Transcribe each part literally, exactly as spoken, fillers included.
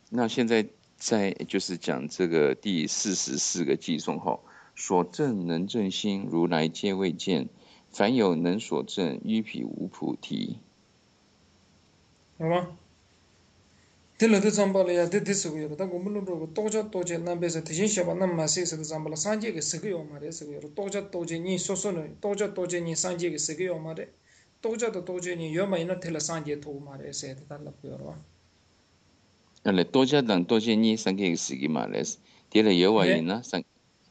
那现在在就是讲这个第四十四个偈颂后，所证能证心，如来皆未见。凡有能所证，于彼无菩提。 好吗？딜러드잠발이야데데스고요다고물론로도자도제남베서대신셔바남마세서잠발산제게스고요말에스고요도자도제니소소는도자도제니산제게스고요말에 도자도도제니요마이나텔라산제토말에세달라고요 那来多加等多些你三个司机嘛来，第二有话音 네 呢三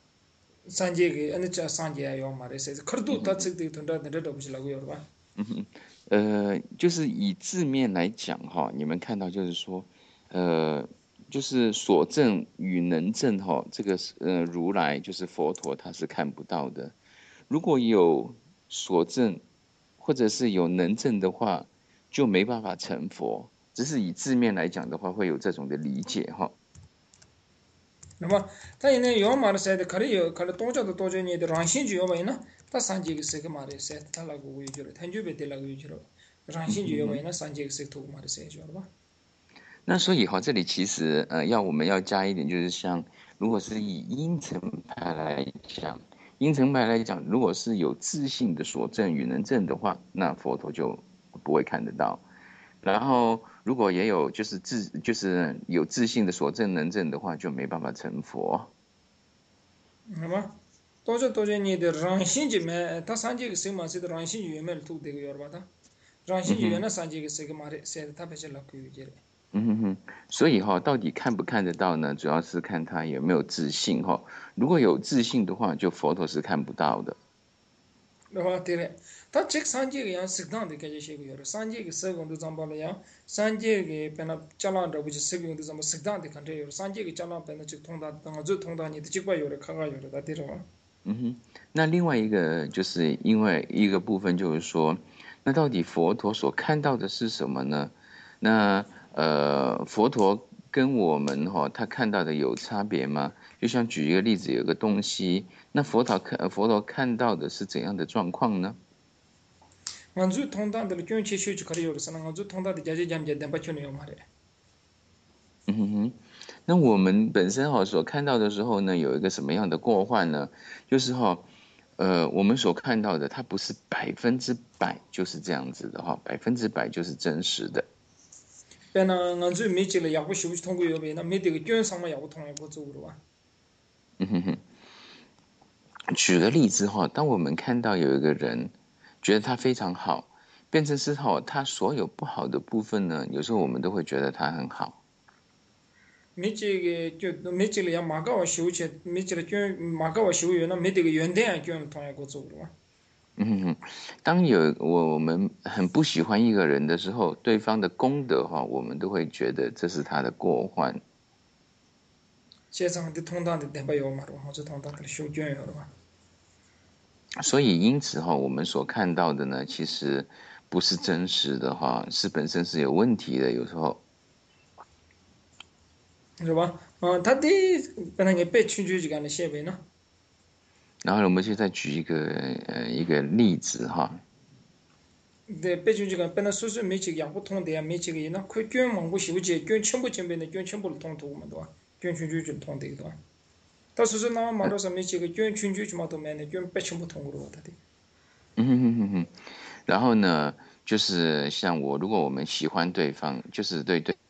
산제게 어느 자 산제야 요 말에 세서 커도 다 측도 돈다 내려도不是라고 요 봐. 嗯哼，呃，就是以字面来讲哈，你们看到就是说，呃，就是所证与能证哈，这个是呃如来就是佛陀他是看不到的。如果有所证或者是有能证的话，就没办法成佛。只是以字面来讲的话，会有这种的理解哈。 那么他因为요 말에 세데 가리요 가리 도자도 도제니 데 란신주 요 마이나 다 산제게 세게 말에 세 달라고 요지로 텐주베 될라고 요지로 嗯 란신주 哼 요 哼。 마이나 산제게 세 토고 말에 세죠 봐. 那所以哈，这里其实呃，要我们要加一点，就是像如果是以因层派来讲，因层派来讲，如果是有自信的所证与能证的话，那佛陀就不会看得到。然后如果也有就是自就是有自信的所证能证的话，就没办法成佛。 那么 도저 도제니 데 란신주 메 다 산제게 세 마세 데 란신주 요 메를 투 되고 요 봐. 嗯 란신주 哼， 요나 산제게 세게 말에 세 다 베실 라고 요지로. 嗯哼哼，所以哈，到底看不看得到呢？主要是看他有没有自信哈。如果有自信的话，就佛陀是看不到的。 와 테레 다 책 산지게 양 식당 데 계제 시고 요로 산지게 세고도 잠발야 산지게 페나 잘란다 부지 세고도 잠 식당 데 칸데 요로 산지게 잘란 페나 책 통다 당어 저 통다니 데 직과 요로 카가 요로 다 데로. 嗯哼，那另外一个就是因为一个部分就是说，那到底佛陀所看到的是什么呢？那呃，佛陀跟我们哈、哦，他看到的有差别吗？就像举一个例子，有个东西，那佛陀看佛陀看到的是怎样的状况呢？ 만주 통다 데 쿄치 슈치 카리 요로 사나 만주 통다 데 자제 잠제 데 바초니 요 말에. 嗯哼哼，那我们本身哈、哦、所看到的时候呢，有一个什么样的过患呢？就是哈、哦。呃，我们所看到的，它不是百分之百就是这样子的哈，百分之百就是真实的。 페나 만주 미치를 야고 슈치 통고 요 베나 미데 그 쿄 상마 야고 통에 고 쪽으로 와. 嗯哼哼，举个例子哈，当我们看到有一个人觉得他非常好，变成是哈，他所有不好的部分呢，有时候我们都会觉得他很好。 미치게 쿄 미치를 야 마가와 슈치 미치를 쿄 마가와 슈 요나 미데 그 연대야 쿄 통에 고 쪽으로 와. 嗯哼哼，当有我我们很不喜欢一个人的时候，对方的功德哈，我们都会觉得这是他的过患。 세상한테 통다한테 내가 요 말로 하죠 통다한테 쇼견 요로 봐. 所以因此哈，我们所看到的呢，其实不是真实的哈，是本身是有问题的，有时候。 是吧？어 다디 그냥 배 춘주지가 는 셰베나. 然后我们就再举一个呃一个例子哈。 네, 배 춘주가 배나 수수 미치 양부 통대야 미치가 이나 그견 망고 시우지 견 첨부 첨배는 견 첨부를 통도만 도. 견 춘주지 통대도. 다 수수 나 말어서 미치가 견 춘주지 마도 매네 견 배 첨부 통으로 다디. 嗯哼哼哼哼。然后呢，就是像我，如果我们喜欢对方，就是对对。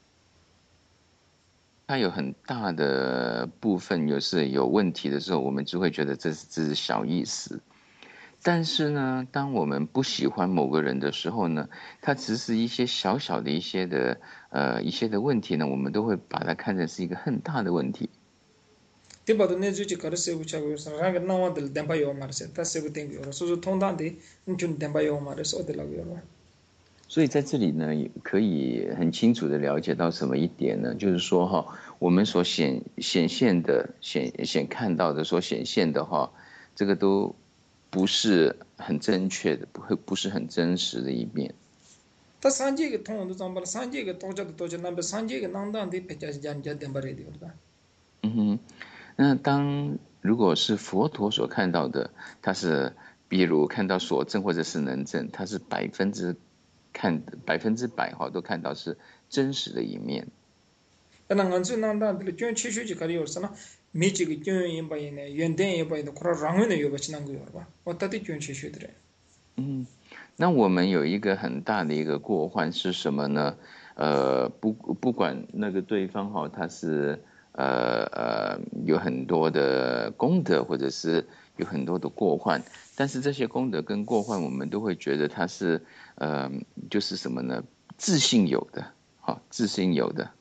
它有很大的部分有是有问题的时候，我们就会觉得这是这是小意思。但是呢，当我们不喜欢某个人的时候呢，他只是一些小小的一些的呃一些的问题呢，我们都会把它看成是一个很大的问题。 디바도 내주지 가르세고 차고 사람가 나와들 덴바요 말세 다세고 땡요 수수 통단데 좀 덴바요 말세 어들라고요. 所以在这里呢，也可以很清楚的了解到什么一点呢？就是说哈，我们所显显现的显显看到的所显现的哈，这个都不是很正确的，不会不是很真实的一面。 다 산지게 통도 잠발 산지게 도자도 도자 남베 산지게 난다한테 배자지 잔자 덴바레 되거든. 嗯哼，那当如果是佛陀所看到的，他是比如看到所证或者是能证，他是百分之看百分之百哈都看到是真实的一面。 那俺就那那的捐钱学就可以有啥呢？没几个捐一百亿呢，原点一百亿的，可能让人有把钱能够有吧？我到底捐钱学的嘞。 嗯，那我们有一个很大的一个过患是什么呢？呃，不不管那个对方哈，他是呃呃有很多的功德，或者是有很多的过患，但是这些功德跟过患，我们都会觉得他是呃就是什么呢？自信有的，好，自信有的。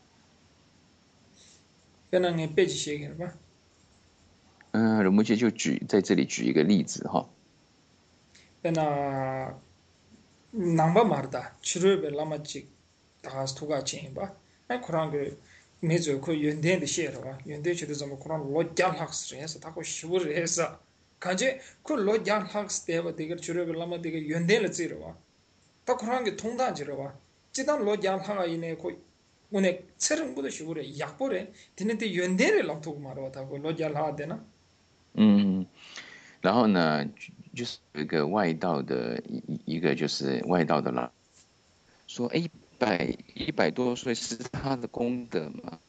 别让人别去写给了吧？ 嗯，荣木姐就举在这里举一个例子哈。 别那 namba marda chiro be lama chik das tuga chen ba ai kurang ge me zo ko yende de she ra yende che de zama kurang lo gyal haks re sa ta ko shur re sa kanje ko lo gyal haks de ba de ge chiro be lama de ge yende le zi ra ta kurang ge tong da ji ra ji dan lo gyal ha yi ne ko une chereng bu de shur re yak bo re dine de yende re lam tu ma ra ta ko lo gyal ha de na 嗯，然后呢，就是有一个外道的一一个就是外道的老说，哎，一百一百多岁是他的功德吗？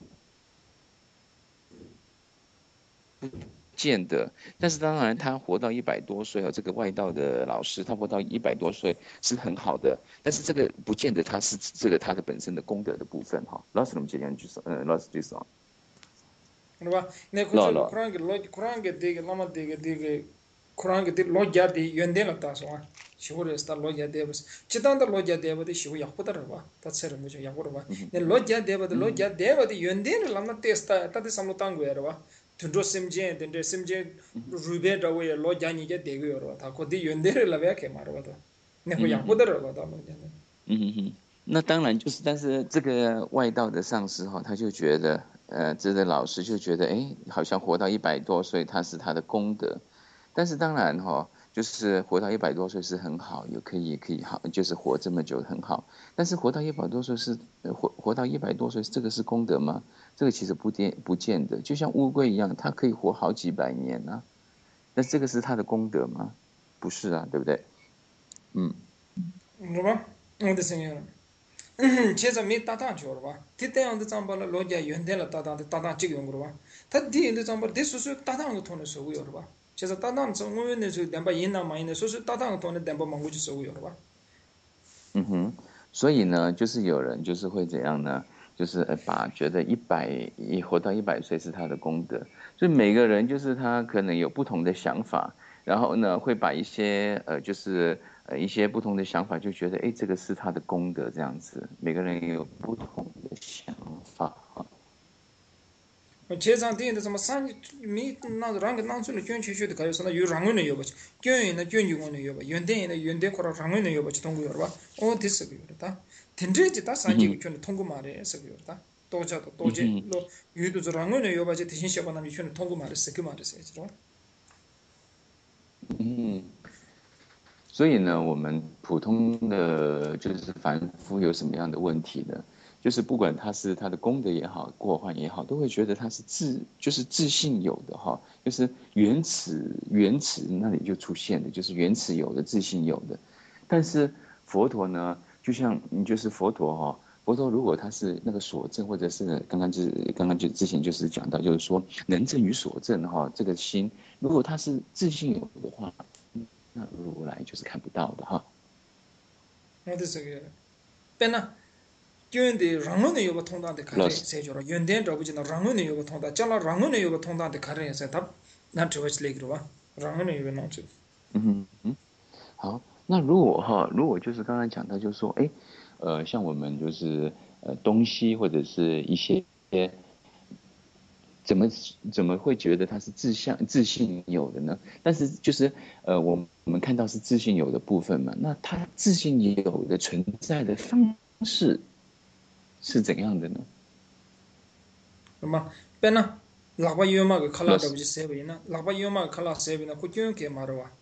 见得，但是当然他活到一百多岁哦，这个外道的老师他活到一百多岁是很好的，但是这个不见得他是这个他的本身的功德的部分哈。老师，我们今天就说，呃，老师就说， 是吧？那可是老 Quran 给老 Quran 给这个那么这个这个 Quran 给这老家的原点了打算啊，西湖的是他老家的不是，其他的老家的不的西湖也不得了吧？他吃了没就也不得吧？ 嗯那老家的不的老嗯家的不的原点了，那 testa 他的什么当过了吧？听说新疆，听说新疆嗯 ruben 这位老家你家这个了吧？他可的原点了别看嘛了吧？他那会也嗯嗯不得了吧？他老家的。 嗯嗯，那当然就是，但是这个外道的上师哈，他就觉得，呃，这个老师就觉得，哎，好像活到一百多岁，他是他的功德。但是当然哈，就是活到一百多岁是很好，有可以可以好，就是活这么久很好。但是活到一百多岁是呃活活到一百多岁，这个是功德吗？这个其实不见不见得，就像乌龟一样，它可以活好几百年啊。那这个是他的功德吗？不是啊，对不对？嗯是吧？我的生意了。现在没搭档去了吧？他这样的长把了老家原来了搭档的搭档几个用了吧？他第一的长把这叔叔搭档个同的收过有了吧？现在搭档从我们那时候两百一那嘛，那叔叔搭档个同的两百忙过去收过有了吧？ 嗯哼，所以呢，就是有人就是会怎样呢？就是呃把觉得一百一活到一百岁是他的功德，所以每个人就是他可能有不同的想法，然后呢会把一些呃就是呃一些不同的想法就觉得哎这个是他的功德这样子，每个人也有不同的想法啊。 前场店的什么三没那让个拿出来捐钱学的，还有什么有让人的有不去？捐人的捐就我的有吧？原点的原点可能让人的有不去通过有了吧？哦，这是个有的哒。听这几打三几个嗯哼， 捐的通过嘛的是个有的哒。多家的多家嗯哼， 咯，有的是让人的有吧？就提醒小伙伴们捐的通过嘛的是个嘛的是知道？ 嗯哼。所以呢，我们普通的就是凡夫有什么样的问题呢？就是不管他是他的功德也好，过患也好，都会觉得他是自就是自信有的哈，就是原始原始那里就出现的，就是原始有的自信有的。但是佛陀呢，就像你就是佛陀哈，佛陀如果他是那个所证，或者是刚刚就是刚刚就之前就是讲到，就是说能证与所证哈，这个心如果他是自信有的话。那如来就是看不到的哈。 我的是个，变呐，捐的让人的有个通道的卡着， 老师， 谁叫了原点找不见了，让人的有个通道，将来让人的有个通道的卡着，谁他那只会是那个吧？让人的有个弄出。 嗯嗯，好，那如果哈，如果就是刚才讲到，就是说，哎，呃，像我们就是呃东西或者是一些怎么怎么会觉得它是自相自信有的呢？但是就是呃，我我们看到是自信有的部分嘛，那它自信有的存在的方式是怎样的呢？ 那么变呐，喇叭有嘛个卡拉老师， 找不起设备呢？喇叭有嘛个卡拉设备呢？可捐给嘛的哇？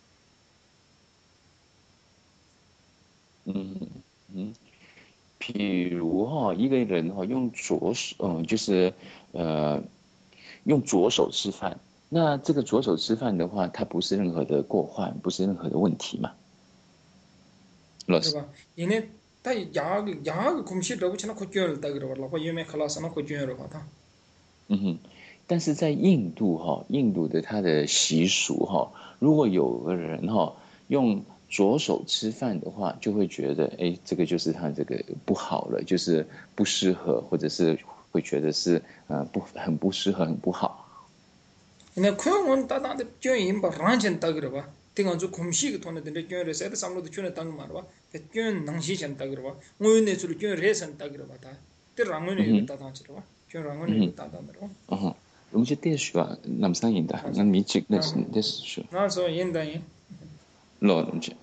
嗯嗯。譬如哈，一个人哈用左手，嗯，就是呃用左手吃饭，那这个左手吃饭的话，它不是任何的过患，不是任何的问题嘛，老师。 是吧？因为 다 야가 야가 곰시라고 치나 코끼를 다 그러 봐. 요메 클라스나 코끼를 봐. 嗯哼，但是在印度哈，印度的它的习俗哈，如果有个人哈用左手吃饭的话，就会觉得哎，这个就是他这个不好了，就是不适合，或者是会觉得是呃不很不适合，很不好。 근데 그건 따다데 껴 임바 란chen 다 그러 봐. 띵은 좀 곰시기 돈에 된데 껴를 세다 삼로도 껴는 땅 말아 봐. 껴 낭시 젠다 그러 봐. 뭐네 줄 껴 레선 다 그러 봐. 다. 때 랑은에 이거 嗯哼， 따다 치러 봐. 껴 랑은에 嗯 이거 哼， 따다 들어. 嗯哼，我们就电视吧，那么上瘾的，那米这那是那是说， 나서 인다이. 老人家，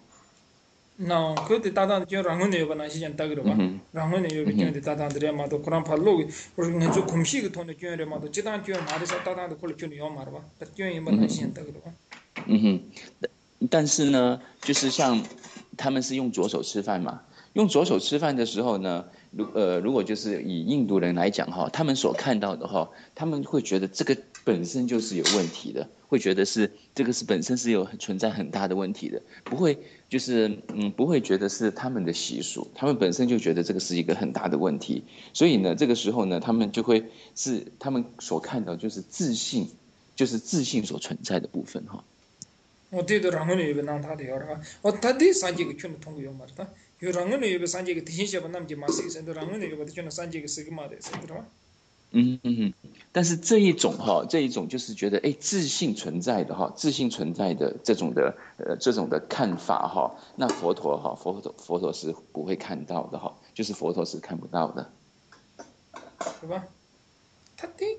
나 그때 따다 껴 랑은에 이거 나 시전 다 그러 嗯 봐. 哼， 랑은에 이거 嗯 껴 哼， 따다 들어 마도 그런 팔로 우리 좀 곰시기 돈에 껴래 마도 지단 껴 말에서 따다도 콜 껴 요 말아 봐. 껴 임바 嗯 나 哼， 시전 다 그러 봐. 嗯哼，但是呢，就是像他们是用左手吃饭嘛，用左手吃饭的时候呢，如呃如果就是以印度人来讲哈，他们所看到的哈，他们会觉得这个本身就是有问题的，会觉得是这个是本身是有存在很大的问题的，不会就是嗯不会觉得是他们的习俗，他们本身就觉得这个是一个很大的问题，所以呢，这个时候呢，他们就会是他们所看到就是自信，就是自信所存在的部分哈。 어디도 랑은에 입에 난 다들 열어. 어 다들 산지가 큐는 통고 요 말다. 요 랑은에 입에 산지가 대신 셔 남지 마시 센터 랑은에 입에 큐는 산지가 쓰기 말에 센터. 嗯嗯嗯，但是这一种哈，这一种就是觉得哎，自信存在的哈，自信存在的这种的呃这种的看法哈，那佛陀哈，佛陀佛陀是不会看到的哈，就是佛陀是看不到的。 对吧？다들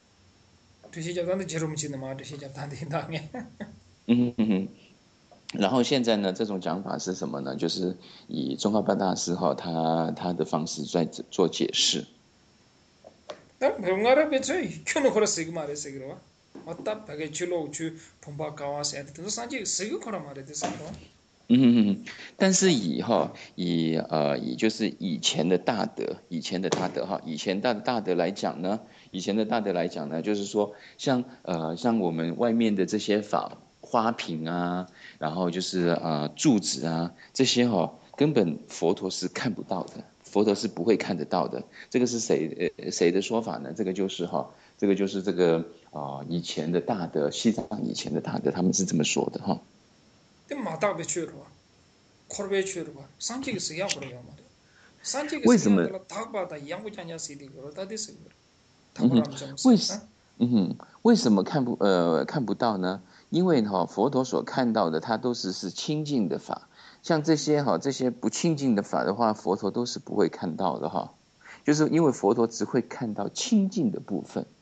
대신 저 단데 제롬 치는 말 대신 저 단데 당해. 嗯嗯嗯，然后现在呢，这种讲法是什么呢？就是以宗喀巴大师哈，他他的方式在做解释。 나 뭔가를 배쳐 큐는 걸어 쓰기 말에 쓰기 봐. 왔다 바게 줄로 주 본바 가와서 애들 산지 쓰기 걸어 말에 됐어. 嗯哼哼，但是以哈以呃以就是以前的大德，以前的大德哈，以前大的大德来讲呢，以前的大德来讲呢，就是说像呃像我们外面的这些法花瓶啊，然后就是呃柱子啊这些哈，根本佛陀是看不到的，佛陀是不会看得到的。这个是谁呃谁的说法呢？这个就是哈，这个就是这个啊、呃、以前的大德，西藏以前的大德他们是这么说的哈。 근데 마다 배치로 봐. 콜베 치로 봐. 산지가 쓰야 그래요 말이야. 산지가 为什么 쓰야 다바다 양고자냐 쓰디 그러 다디 쓰 그래. 嗯哼， 다바람 좀 쓰. 为什嗯哼，为什么看不呃看不到呢？因为哈、佛陀所看到的，他都是是清净的法，像这些哈、这些不清净的法的话，佛陀都是不会看到的哈、就是因为佛陀只会看到清净的部分。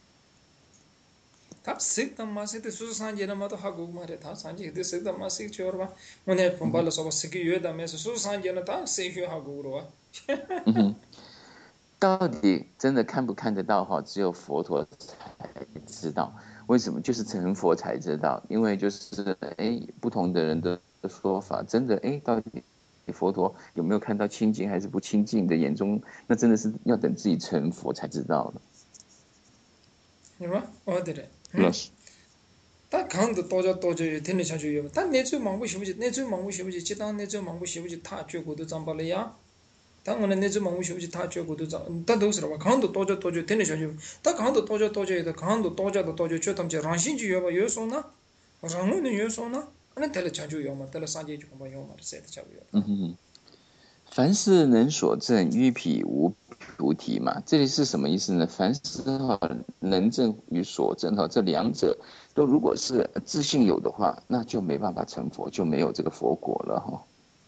다 식다 마시데 수수 산지나 마도 하고 말에 다 산지 이데 식다 마시 쳐봐. 오늘 본발로 서버 식이 요다 메서 수수 산지나 다 세휴 하고 그러와. 嗯哼，到底真的看不看得到哈？只有佛陀才知道。为什么？就是成佛才知道。因为就是哎，不同的人的说法，真的哎，到底佛陀有没有看到清净还是不清净的眼中？那真的是要等自己成佛才知道了。 이봐 어디래? 老师， 다 강도 도저 도저 되는 자주요. 다 내주 망부 시부지 내주 망부 시부지 지당 내주 망부 시부지 다 쥐고도 잠발이야. 당원은 내주 망부 시부지 다 쥐고도 잠. 다 도스라 강도 도저 도저 되는 자주. 다 강도 도저 도저에다 강도 도저도 도저 쥐탐지 란신지 요바 요소나. 랑은 요소나. 아니 텔레 자주요. 마 텔레 산지 좀 봐요. 마 세트 자주요. 嗯哼。 凡是能所证，于彼无菩提嘛。这里是什么意思呢？凡是哈能证与所证哈，这两者都如果是自信有的话，那就没办法成佛，就没有这个佛果了哈。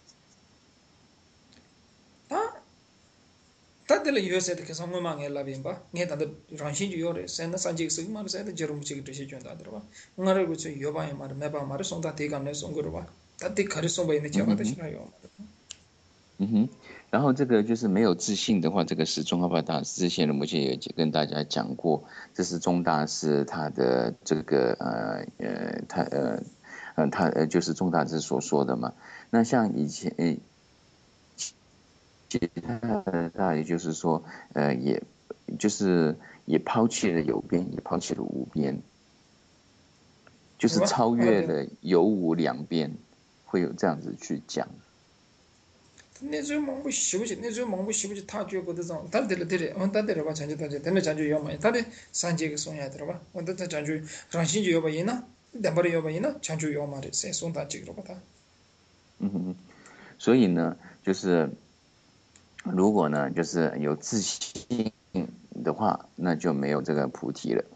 다 다들 요새도 계속 뭐망에 라빈바. 네 다들 란신지 요래. 센나 산지 쓰기 말 세트 저rum치 그듯이 준다 들어봐. 응아를 그치 요바에 말 매바 말 송다 대감내 송거로 봐. 다들 가르송 바이네 제가도 싫어요. 嗯哼，然后这个就是没有自信的话，这个是宗喀巴大师之前的母亲也跟大家讲过，这是宗大师他的这个呃呃他呃呃他呃就是宗大师所说的嘛。那像以前呃其他的大也就是说呃也就是也抛弃了有边，也抛弃了无边，就是超越了有无两边，会有这样子去讲。 내 저 망고 쉬우지 내 저 망고 쉬우지 다 줘 거든 상 달들 들에 어 달들 봐 잔지 달지 되는 잔지 요 많이 달에 산지가 손야 들어 봐 원다 잔지 ran신지 요 봐이나 담바리 요 봐이나 잔지 요 말에 세 손다 찍으러 봐다 嗯哼，所以呢，就是如果呢，就是有自信的话，那就没有这个菩提了。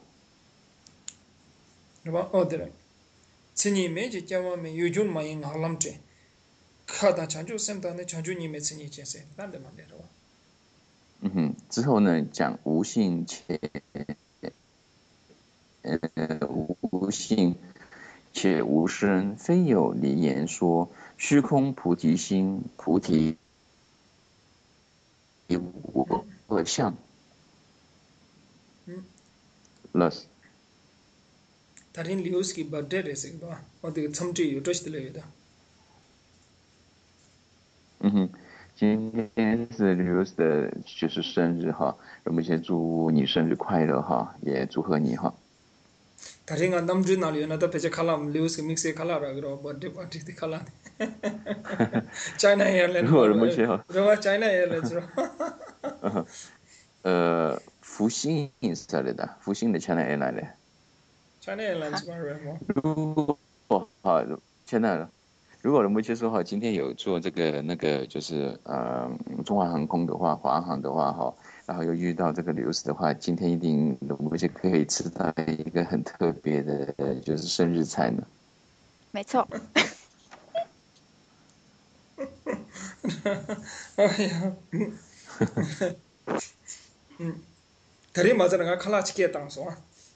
봐 어들 친이 매지 자와면 요준 마인 할람제 카다 잔주 셈다네 잔주님의 친이 제세 난데 말이야 嗯哼，之后呢，讲无性且呃无性且无生，非有离言说虚空菩提心，菩提无二相。 嗯 Plus 다른 리우스키 버데 레싱도 어디 참지 요트시들레다 嗯哼，今天是 Lius 的就是生日哈，我们先祝你生日快乐哈，也祝贺你哈。 다른 안 남주 날이나 더 배제 칼람 리우스키 믹스에 칼라라 그러 버데 버데 디 칼라 차이나 에어라인 如果人们学好， 그러 차이나 에어라인 呃，福星是来的，福星的 China Airline 的。 차이나 에어라인 嘛如果好 China，如果人们接说哈，今天有做这个那个就是呃中华航空的话，华航的话哈，然后又遇到这个流失的话，今天一定我们就可以吃到一个很特别的，就是生日菜呢。 没错。 哎呀，嗯，다리 맞으는 칼라치기에 당소.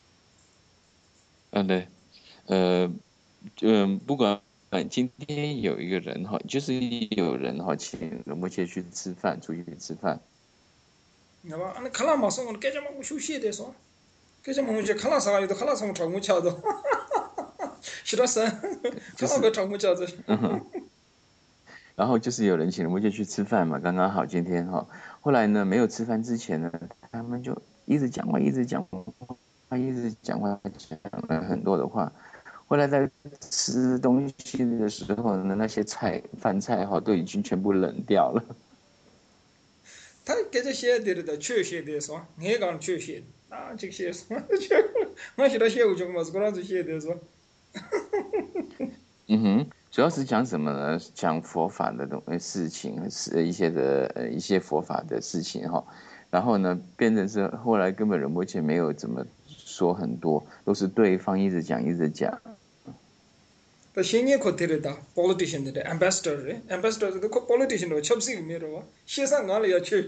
嗯，对，呃，嗯，不管今天有一个人哈，就是有人哈请龙波切去吃饭，出去吃饭。 나 아니 칼라 마성은 깨져 먹고 쉬시에 돼서. 깨져 먹으면 이제 칼라 사가지고 칼라 사면 장무 차도. 싫었어. 칼라 그 장무 차도. 然后就是有人请龙波切去吃饭嘛，刚刚好今天哈。后来呢，没有吃饭之前呢，他们就一直讲话，一直讲话，一直讲话，讲了很多的话。后来在吃东西的时候呢，那些菜饭菜哈都已经全部冷掉了。 다 깨져 쉬어야 되다. 쉬어야 돼서. 내가 안 쉬어야. 아, 즉 쉬어서. 나 싫어 쉬어 좀 맞고 그러지 쉬어야 돼서. 嗯哼，主要是讲什么呢？讲佛法的东事情，是一些的呃一些佛法的事情哈。然后呢，变成是后来根本仁波切没有怎么说很多，都是对方一直讲一直讲。 또 신이 코테르다. politician들, ambassador, ambassador 그 politician도 첩식 미로. 세상 알아야 쳐.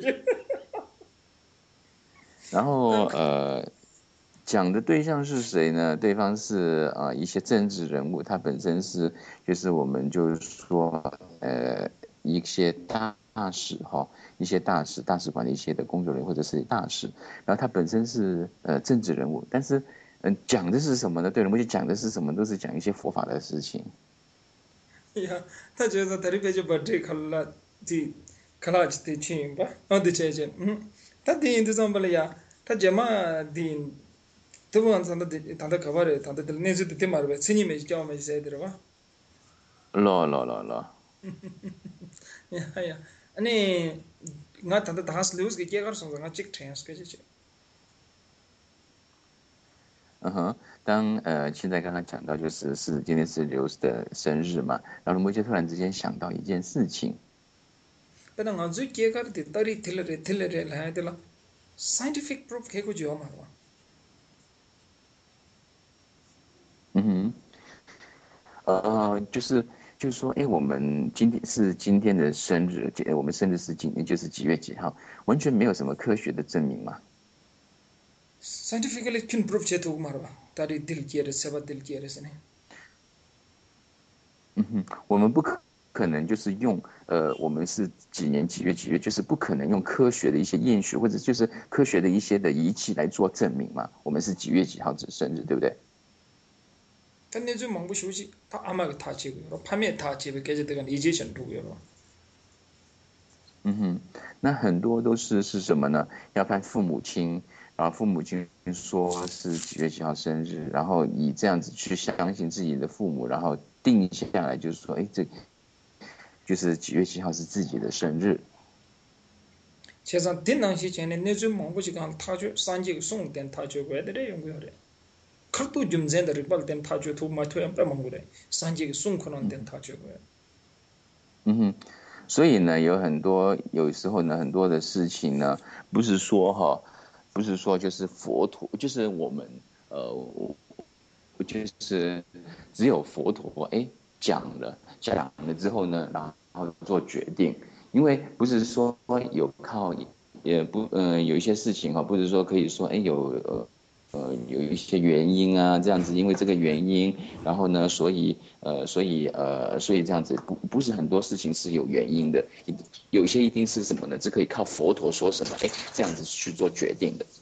然后呃，讲的对象是谁呢？对方是啊、呃、一些政治人物，他本身是就是我们就是说呃一些大使哈，一些大使大使馆的一些的工作人员或者是大使，然后他本身是呃政治人物，但是嗯、呃、讲的是什么呢？对，我们就讲的是什么？都是讲一些佛法的事情。 야, 다 저서 다리 베지 버티 칼라 디 칼라지 디 치임바. 어디 제제. 음. 다 디인도 좀발이야. 다 제마 디 두번 산다 디 단다 가바레 단다 들 내주 디 마르베 스님이 자오메 제 들어봐. 러러러러. 야, 야. 아니 나 단다 다스 루스 게 깨가르 송가 나 찍 트랜스 게지. 嗯哼，当呃现在刚刚讲到就是是今天是刘的生日嘛，然后龙波切突然之间想到一件事情。 근데 아주 깨가르 디 다리 틸레레 틸레레 해야 되라. scientific proof 개고 지어 말아. 嗯哼，呃，就是就是说，哎，我们今天是今天的生日，我们生日是今天就是几月几号，完全没有什么科学的证明嘛。 scientifically can prove 제도 말아. 다리 딜 기에르 세바 딜 기에르스네. 嗯哼，我们不可可能就是用呃，我们是几年几月几月，就是不可能用科学的一些验血或者就是科学的一些的仪器来做证明嘛。我们是几月几号的生日，对不对？ 근데 좀 망부 쉬우지. 다 아마 다 지고요. 밤에 다 집에 깨져 들어간 이제션 두고요. 嗯哼，那很多都是是什么呢？要看父母亲，然后父母亲说是几月几号生日，然后以这样子去相信自己的父母，然后定下来就是说，哎，这就是几月几号是自己的生日。 제가 딘낭시 전에 내주 몽고지간 타주 산지 송된 타주 외들에 연구하래 칼도 좀 젠더를 bal된 타주 도마토 엠페 몽고래 산지 송코는 된 타주 왜 嗯哼，所以呢，有很多有时候呢，很多的事情呢，不是说哈，不是说就是佛陀，就是我们呃，我就是只有佛陀哎讲了讲了之后呢，然后做决定，因为不是说有靠也不呃有一些事情哈，不是说可以说哎有呃呃有一些原因啊这样子，因为这个原因，然后呢，所以呃所以呃所以这样子不不是很多事情是有原因的，有些一定是什么呢？只可以靠佛陀说什么哎这样子去做决定的。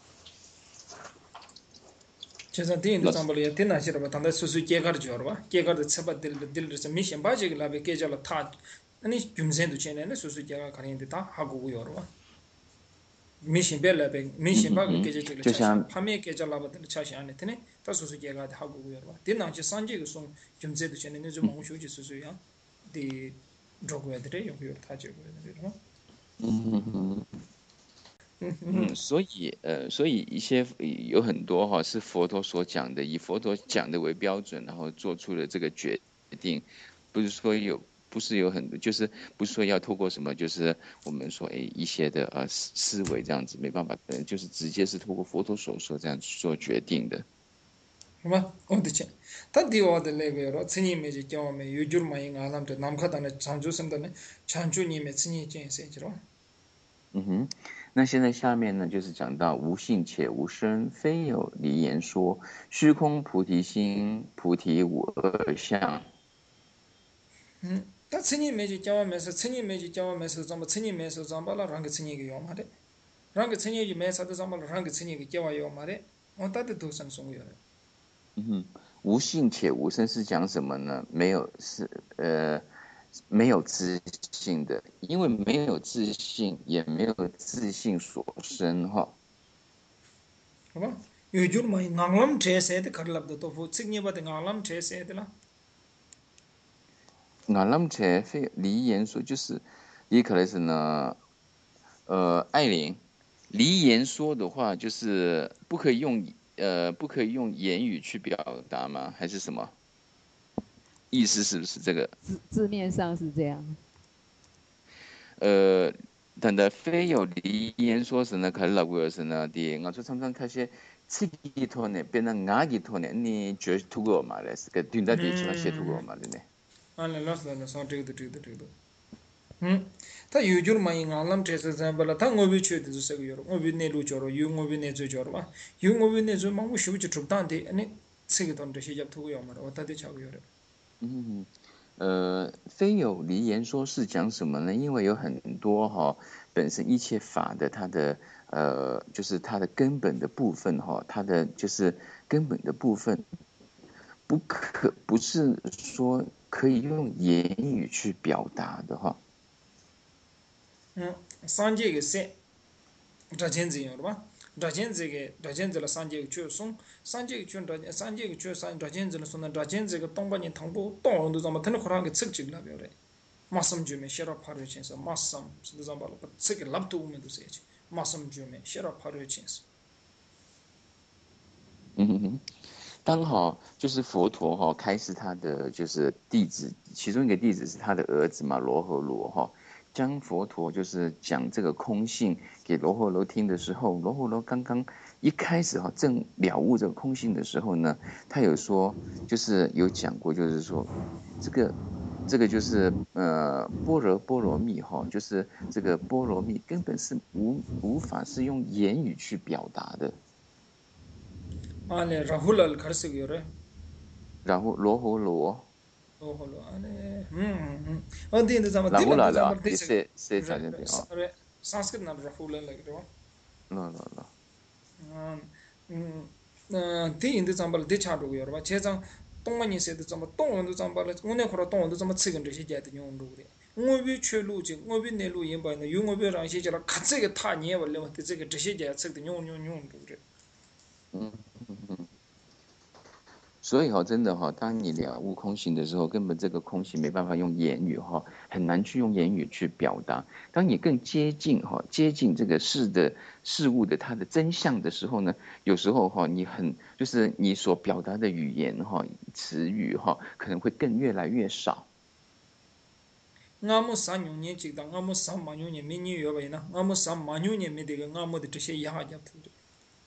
제가 딘도 잠벌이야 딘나시라 바탄다 수수 깨가르 줘봐 깨가르 쳬바들 딜르서 미션 바지기 라베 깨절라 타 아니 줌센도 체네네 수수 깨가 가린데 다 하고 요러봐 미션 벨라베 嗯 미션 哼 바가 哼， 깨제지를 就 차시 像 파메 깨절라바들 차시 안에 테네 다 수수 깨가 하고 요러봐 딘나시 산지가 송 줌센도 체네네 좀 몽쇼지 수수야 디 조고야들에 여기 타지고 요러봐 嗯哼哼。嗯， 嗯嗯所以呃，所以一些有很多哈是佛陀所讲的，以佛陀讲的为标准，然后做出了这个决定，不是说有，不是有很多，就是不是说要透过什么，就是我们说诶一些的呃思思维这样子，没办法，可能就是直接是透过佛陀所说这样去做决定的。 뭐 어디지 다 디와들 레베로 스님이 경험에 유줄마잉 알람도 남카다네 장주선다네 장주님의 스님 전세지로 嗯哼，那现在下面呢，就是讲到无性且无生，非有离言说，虚空菩提心，菩提无二相。 음, 다 스님이 경험에서 스님이 경험에서 좀 스님에서 좀 발라 랑게 스님이 요 말에 랑게 스님이 메사도 좀 발라 랑게 스님이 깨와요 말에 어따데 도선 송요 嗯哼，无性且无生是讲什么呢？没有是呃没有自信的，因为没有自信，也没有自信所生哈。 봐 유줄마잉 낭람 제세데 칼랍도 또 스님이 바데 낭람 제세데라 那那么才非离言说，就是也可能是呢，呃，爱莲离言说的话，就是不可以用呃不可以用言语去表达吗？还是什么意思？是不是这个？ 字字面上是这样。 呃，等的非有离言说是呢，可能老古是呢的，我说常常看些刺激托呢，变成牙gi托呢，你觉突过嘛嘞？是个对的地方写突过嘛的呢？ 안에 라스다나 산트이도 트이도 트이도 음, 다 유줄 많이 알람 제스 잠발라 다 ngobi chöde zo sego yoro ngobi ne lu choro yu ngobi ne zo choro ba yu ngobi ne zo mangu shu chi truptan de ane sege don de shi jap thu yo mara wata de chago yoro 嗯，呃，非有离言说是讲什么呢？因为有很多哈、哦，本身一切法的它的呃，就是它的根本的部分哈、哦，它的就是根本的部分，不可不是说可以用言语去表达的哈。 음, sanje ge se dajen zi yoro ba dajen zi ge dajen zi la sanje ge chö song sanje ge chö dajen sanje ge chö san dajen zi la song dajen zi ge tongba ni tangbo tong do zama tan khora ge tsik chig la yore masam ju me shera pharu chen sa masam sid zamba la tsik lab tu me do se masam ju me shera pharu chen sa 嗯哼哼，刚好就是佛陀哈、哦、开始他的就是弟子，其中一个弟子是他的儿子嘛，罗睺罗哈。将佛陀就是讲这个空性给罗睺罗听的时候，罗睺罗刚刚一开始哈正了悟这个空性的时候呢，他有说就是有讲过，就是说这个这个就是呃般若波罗蜜哈，就是这个波罗蜜根本是无无法是用言语去表达的。 ane rahul al khar se yore 然后罗睺罗， oh holo ane hm hm adi inda zama 然后 dilam 来 da 了， zama 也 dise 是是讲这点啊， sanskrit na rahul al lagdo 了了了， 음 디 인데 잠발 데 차도 여러 제장 동만이 세도 잠발 동원도 잠발 오늘 거라 동원도 잠발 측은 되시 제도 용도 그래 응어비 최루지 응어비 내루 임바는 용어비 랑시지라 같이게 타 니에 원래 뭐这个 这些节측도 용용용도 그래 嗯嗯嗯。 所以哈，真的哈，当你了悟空性的时候，根本这个空性没办法用言语哈，很难去用言语去表达。当你更接近哈，接近这个事的事物的它的真相的时候呢，有时候哈，你很就是你所表达的语言哈，词语哈，可能会更越来越少。 我们三牛年纪的，我们三马牛年没你约为呢，我们三马牛年没这个，我们的这些压家土的。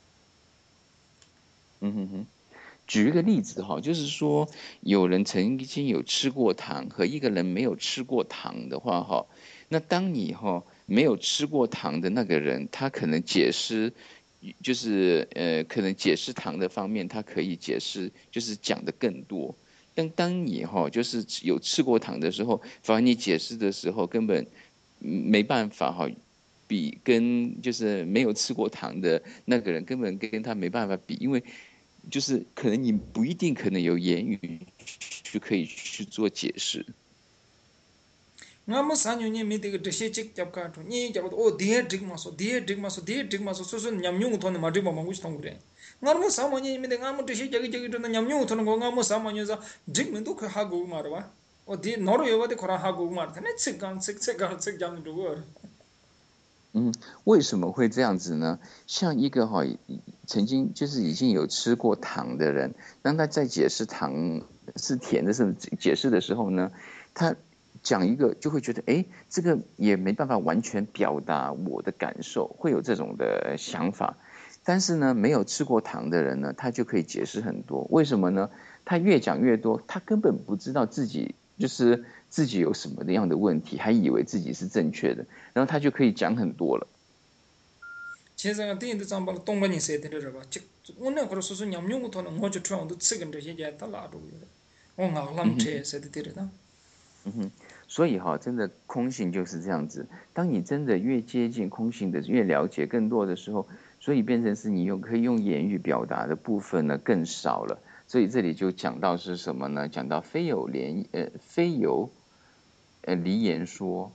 嗯哼哼。举一个例子哈，就是说有人曾经有吃过糖和一个人没有吃过糖的话哈，那当你哈没有吃过糖的那个人，他可能解释，就是呃可能解释糖的方面，他可以解释就是讲的更多。但当你哈就是有吃过糖的时候，反而你解释的时候根本没办法哈，比跟就是没有吃过糖的那个人根本跟他没办法比，因为就是可能你不一定可能有言语就可以去做解释。 我们三牛年没这个这些职业干出，你讲哦，第职嘛说，第职嘛说，第职嘛说，所以说伢用头的嘛，这帮忙我去通过的。我们三年没得，我们这些这个这个真的伢用头的我，我们三年是职门都可以哈过嘛的吧？哦，第哪儿有我的可能哈过嘛的，那吃干吃吃干吃干的多。 嗯，为什么会这样子呢？像一个哈，曾经就是已经有吃过糖的人，当他在解释糖是甜的时候，解释的时候呢，他讲一个就会觉得，哎，这个也没办法完全表达我的感受，会有这种的想法。但是呢，没有吃过糖的人呢，他就可以解释很多。为什么呢？他越讲越多，他根本不知道自己就是自己有什么样的问题，还以为自己是正确的。然后他就可以讲很多了。 其实啊，第一的长把了东北人说的了吧？就我那会儿说说伢用头呢，我就穿都吃跟这些家他拉住的，我熬他们车说的对的。 嗯哼，所以哈，真的空性就是这样子。当你真的越接近空性的，越了解更多的时候，所以变成是你用可以用言语表达的部分呢更少了。所以这里就讲到是什么呢？讲到非有连呃非有呃离言说。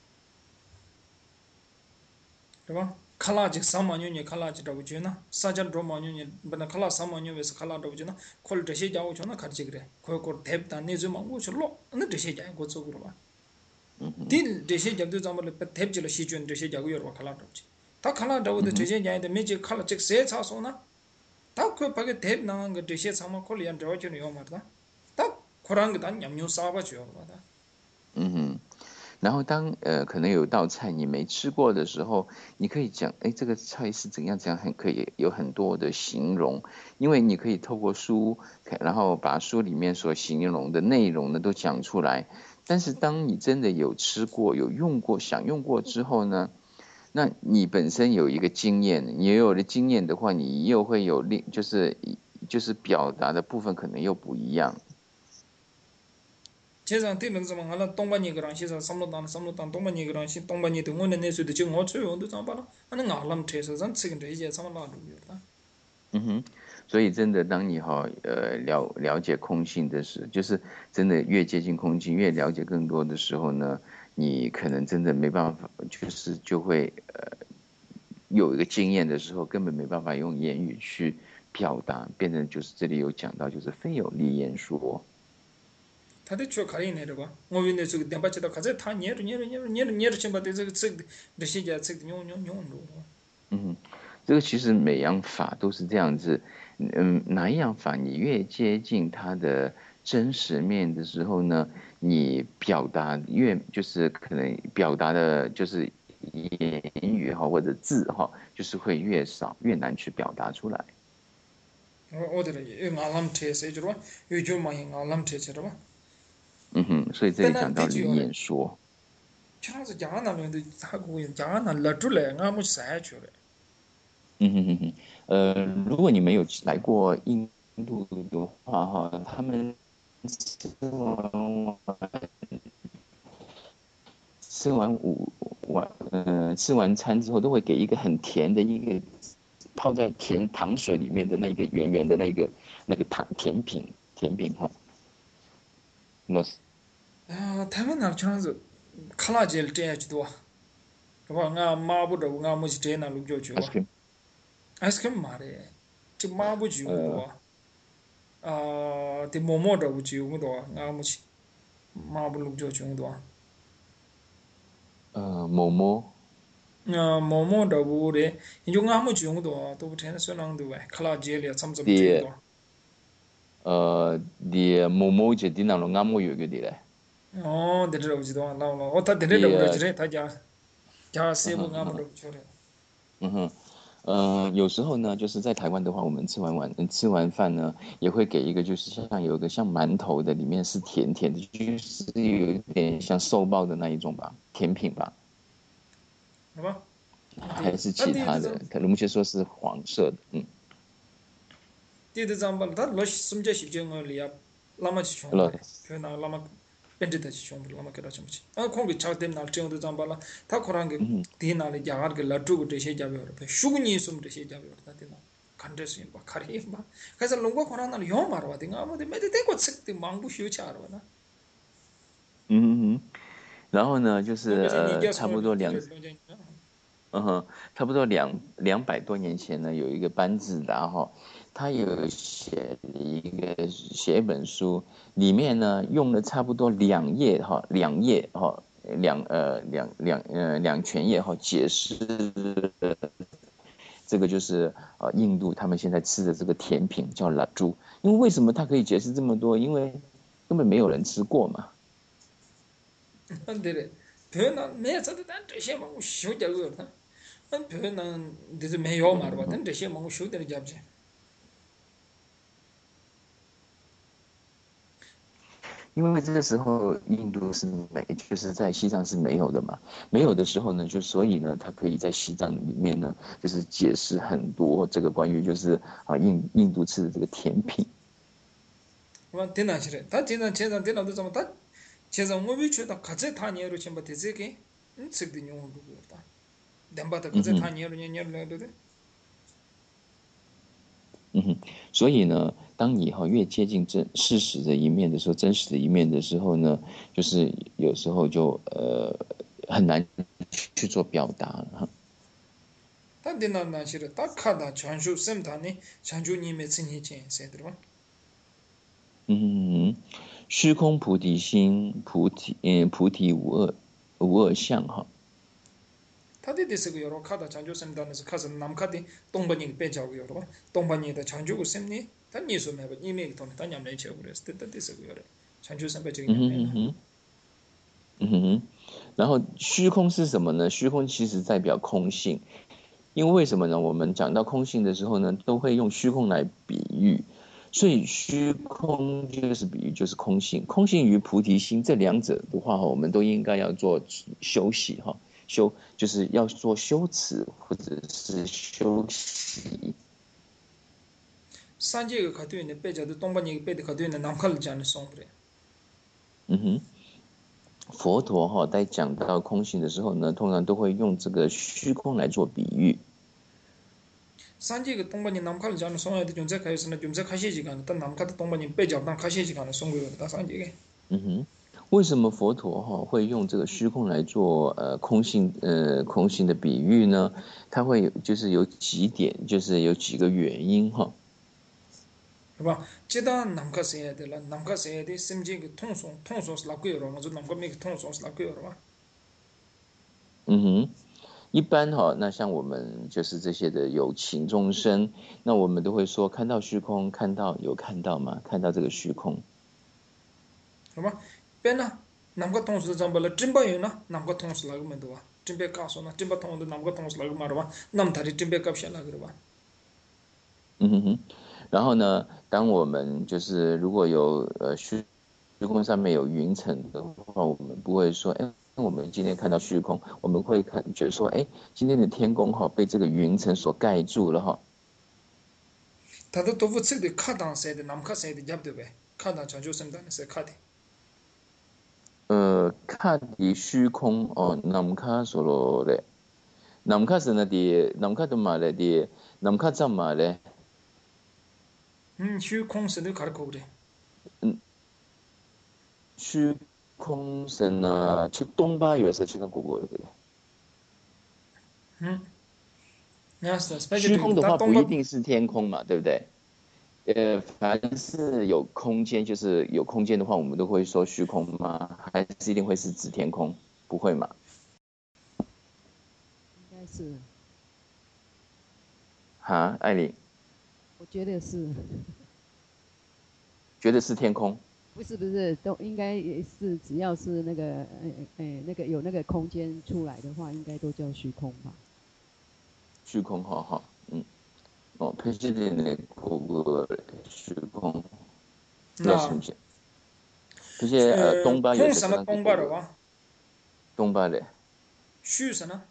对吧？卡拉吉三毛牛年卡拉吉找不着呢，三家多毛牛年不那卡拉三毛牛为是卡拉找不着呢，可能这些家伙全那卡这个的，可可台不单那就忙我去落，那这些家伙做过了吧？ 嗯哼。 第这些家都咱们了不台不起了西军这些家伙有话卡拉找不着，他卡拉找不的这嗯哼。 些家的没这卡拉这个谁查说呢？他可把个台不那个这些他妈可怜找就那样嘛的，他可能个他娘牛杀不去了吧？ 嗯哼。然后当呃可能有道菜你没吃过的时候，你可以讲，哎，这个菜是怎样怎样，很可以有很多的形容，因为你可以透过书，然后把书里面所形容的内容呢都讲出来。但是当你真的有吃过、有用过、享用过之后呢，那你本身有一个经验，你有了经验的话，你又会有另就是就是表达的部分可能又不一样。 其实对人什么，俺那东北人个人，其实什么当什么当东北人个人，是东北人对我那那时候的就我最用都长罢了，俺那俺那么车是咱吃个这些什么拉住的。 嗯哼，所以真的，当你哈呃了了解空性的时，就是真的越接近空性，越了解更多的时候呢，你可能真的没办法，就是就会呃有一个经验的时候，根本没办法用言语去表达，变成就是这里有讲到，就是非有力言说。 他的确可以那个，我为那时候电把起到，可是他捏着捏着捏着捏着捏着，先把这个吃的这些家吃的扭扭扭住。 嗯，这个其实每样法都是这样子，嗯，哪一样法你越接近它的真实面的时候呢，你表达越就是可能表达的就是言语哈或者字哈，就是会越少，越难去表达出来。 我我的了，有俺那么车是知道吧？有就嘛有俺那么车知道吧？ 嗯哼，所以这里但那讲到离得就要嘞， 言说。 全是江南人的，他个人江南勒住来，俺没山去了。 嗯哼哼哼。呃，如果你没有来过印度的话哈，他们吃完吃完午晚，呃，吃完餐之后都会给一个很甜的一个泡在甜糖水里面的那个圆圆的那个那个糖甜品甜品哈。那是啊，他们那全是卡拉街这样去多，是吧？俺妈不着，俺没去这那路叫去 ice 哇， cream。 还是干嘛的？这妈不去呃， 多。 아, 디 모모다 우지 우도 아무치 마블룩 저 중도 呃，某某 아, 모모다 우레 인종 아무 중도 또 부터는 선앙도 왜 칼라 제리아 참참 的 중도 呃的某某这地方俺们有个的嘞， 어, 데르 우지도 나나 어타 데르다 的 우르지레 타자 자 嗯 세부 哼嗯 아무도 哼 저래 嗯哼。呃，有时候呢，就是在台湾的话，我们吃完晚嗯吃完饭呢，也会给一个，就是像有一个像馒头的，里面是甜甜的，就是有一点像寿包的那一种吧，甜品吧， 봐봐 还 디 是其他 단디드 的？ 좀 可能目前说是黄色的，嗯， 디드 잠발 다 러시 숨제 시정을 리아 라마치 乐 총바레 표나 라마 벤디다 총바 라마 케라 좀치 아 콩기 차템 날 정도 잠발라 다 코랑게 嗯 디나리 야가르게 라투고 데시 잡여 배 슈그니 숨 데시 잡여 다 디나 간데스 바 카리 바 그래서 롱고 코랑나 요 마르와 딩아 아무데 메데 데고 칡디 망부 휴치 알아나 嗯嗯嗯，然后呢，就是 너 베제 呃， 니게 差不 손을 多两 디를 런제 嗯哼，差不多两两百多年前呢，有一个班智达哈，他有写了一个写一本书，里面呢用了差不多两页哈，两页哈，两呃两两呃两全页哈，解释这个就是呃印度他们现在吃的这个甜品叫拉珠，因为为什么他可以解释这么多？因为根本没有人吃过嘛。 안데레 변나 메서도 단 데시 망부 휴자고 다 안 변나 데제 메요 마르와 단 데시 망부 휴데 잡지 因为这个时候印度是没，就是在西藏是没有的嘛，没有的时候呢，就所以呢，他可以在西藏里面呢，就是解释很多这个关于就是啊印印度吃的这个甜品。 와 되나시래 다 되나 제가 되나도 좀 다. 제가 뭐 위치다 가제 타니에로 침바 되제게 응 측디 용도 그렇다 담바다 嗯 가제 哼， 타니에로 녀녀를 嗯哼，所以呢，当你哈越接近真事实的一面的时候，真实的一面的时候呢，就是有时候就呃很难去做表达了哈。 다 되나 나시래 다 카다 전주 셈다니 전주니 메츠니 체 세드와 嗯，虚空菩提心，菩提嗯菩提无二无二相哈。 다데 데스고 여러 카다 전주 셈다니스 카스 남카디 동반이 빼자고 여러 동반이다 전주고 셈니 다 니소 메바 이메 돈 다냠내 쳐 그랬을 때 데스고 여러 전주 셈바 저기 嗯哼 냠내 哼哼，嗯哼哼，然后虚空是什么呢？虚空其实代表空性，因为为什么呢？我们讲到空性的时候呢，都会用虚空来比喻，所以虚空就是比喻就是空性，空性与菩提心这两者的话，我们都应该要做休息哈，修就是要做修持或者是休息。 산지가 가도 있는 빼자도 동반이 빼도 가도 있는 남칼 자는 송그래 嗯哼。 佛陀哈在讲到空性的时候呢，通常都会用这个虚空来做比喻。 산지가 동반이 남칼 자는 송에도 존재 가있으나 존재 가시지가 않다 남칼 동반이 빼자도 가시지가 않은 송그래 다 산지게 嗯哼，为什么佛陀哈会用这个虚空来做呃空性呃空性的比喻呢？它会就是有几点，就是有几个原因哈。 봐 제다 남카 세야 되라 남카 세야 돼 심지 그 통송 통송스 라고 여러 먼저 남카 미그 통송스 라고 여러 봐 嗯哼，一般哈，那像我们就是这些的有情众生，那我们都会说看到虚空，看到有看到吗？看到这个虚空。 봐 빼나 남카 통스 잠발라 찜바이나 남카 통스 라고 맨도 봐 찜베 가서나 찜바 통도 남카 통스 라고 말어 봐 남다리 찜베 값이야 그러 봐 嗯哼哼，然后呢，当我们就是如果有呃虚虚空上面有云层的话，我们不会说，哎，我们今天看到虚空，我们会感觉说，哎，今天的天空哈被这个云层所盖住了哈。 다들 도부 측도 카당 세데 남카 세데 잡도 배 카당 전주 셈다니 세 카디 呃，看的虚空哦，南卡所罗嘞，南卡是那的，南卡的嘛嘞的，南卡怎么嘞？ 음 휴콩 세데 가르고 그래 虚空神呢，去东巴有时候去看果果的。 음 야스 스페셜 虚空的 다 话不一 동바 定是天空嘛，对不对？ 呃，凡是有空间，就是有空间的话，我们都会说虚空吗？还是一定会是指天空？不会嘛？ 应该是， 哈，艾琳我觉得是， 觉得是天空。 不是不是，都应该也是，只要是那个，哎哎，那个有那个空间出来的话，应该都叫虚空吧？ 虚空，哈哈，嗯，어 표시되는 고그虚空那 그렇습니다. 표시 어, 呃 동바 空什么 여자분한 东巴的 고그 哇？ 동바래. 虚什么？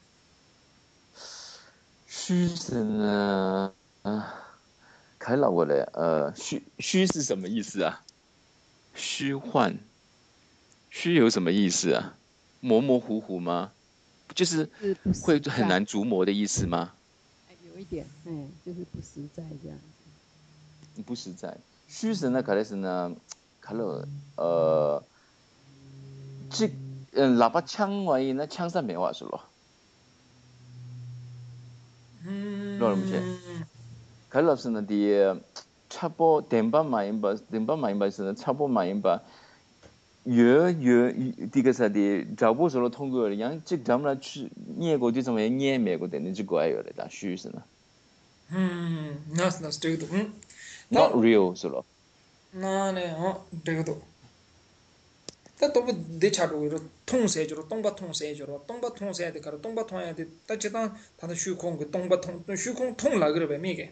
虚是呢啊，开了我嘞，呃，虚虚是什么意思啊？虚幻，虚有什么意思啊？模模糊糊吗？就是是不会实在， 很难琢磨的意思吗？ 哎，有一点，哎，就是不实在这样。 不实在。虚神呢，可能是呢，可能呃，这嗯，喇叭枪玩意呢，枪上没话说了，rõ唔切？ 嗯， 可能是呢啲插播电波买音吧，电波买音吧是呢，插播买音吧，越越啲个啥啲，找不说了通过了，样这咱们去念过就怎么样念没过的，你就怪了，但虚是呢嗯，那是那是这个嗯， ，not 但 real 是了。 那呢哦，这个都。다 또뭐 대차로 통세주로 동바 통세주로 동바 통세야 돼 가로 동바 통해야 돼 따지다 다들虚空그 동바 통虚空 통라 그래 봐 미게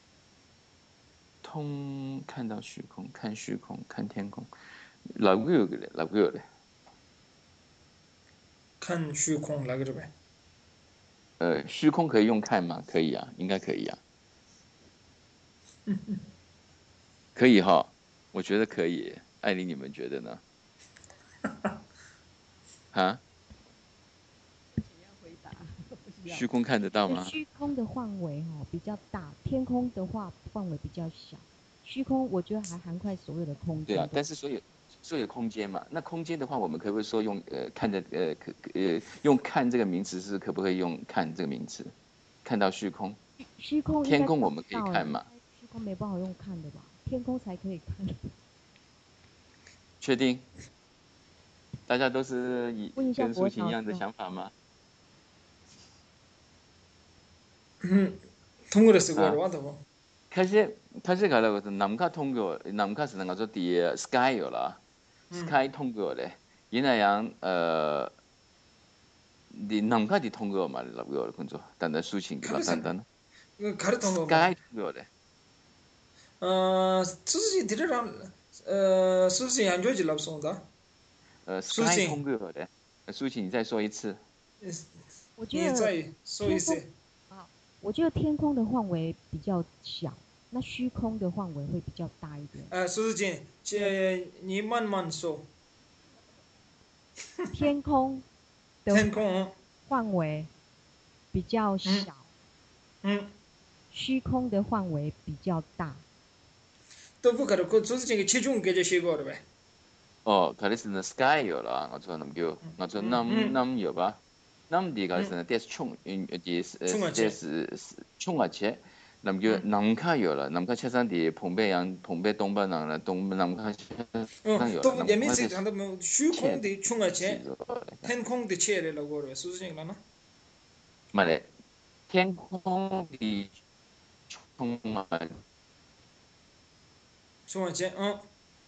通看到虚空，看虚空，看天空，老个有个嘞，老个有嘞。 看虚空라 그래 봐 呃，虚空可以用看吗？可以啊，应该可以啊，可以哈，我觉得可以。艾琳，你们觉得呢？哈， 要回答，不需要。 虚空看得到吗？ 虚空的范围哈比较大，天空的话范围比较小。虚空我觉得还涵盖所有的空间。 对啊，但是所有所有空间嘛，那空间的话，我们可不可以说用呃看的呃可呃用看这个名词是可不可以用看这个名词？看到虚空， 虚空应该天空我们可以看不到看嘛？ 虚空没办法用看的吧？天空才可以看。 确定？大家都是以问一下跟苏国晴一样的潮想法吗？ 음 통으로 쓰고 啊？ 와도 사실 사실 가라고 남카 통교 남카 쓰는 거죠 뒤에 스카이요라 음 스카이 통교래 이나양 어 디 남카 디 통교 말라고요 그죠 단단 수칭 라 가르사 단단 그 가르통 거 뭐. 스카이 통교래 어 수지 들으랑 어 수지 안 좋지 랍송다. 어 스카이 수지 통교래 수칭你再说一次我觉得你再说一天空次。 啊，我觉得天空的范围比较小，那虚空的范围会比较大一点。 啊，苏子锦，这你慢慢说。 天空的天空， 范围比较小， 嗯， 虚空的范围比较大。 都不可能，그苏子锦그 체중 계제 시고呗。 어 가르스는 스카이요라 어저 남교 어저 음, 남 음, 남여봐 남디 음, 가르스는 데스 총 이제 총아체. 데스 총아체 남교 음. 남카요라 남카 최산디 봉배양 봉배 동반랑라 동 남카 어, 최산요라 또 남카 예민세 한다 뭐虚空的 총아체, 气天空的 체래라고 그래. 수진이라나? 말에天空的 총아체 총아체. 어.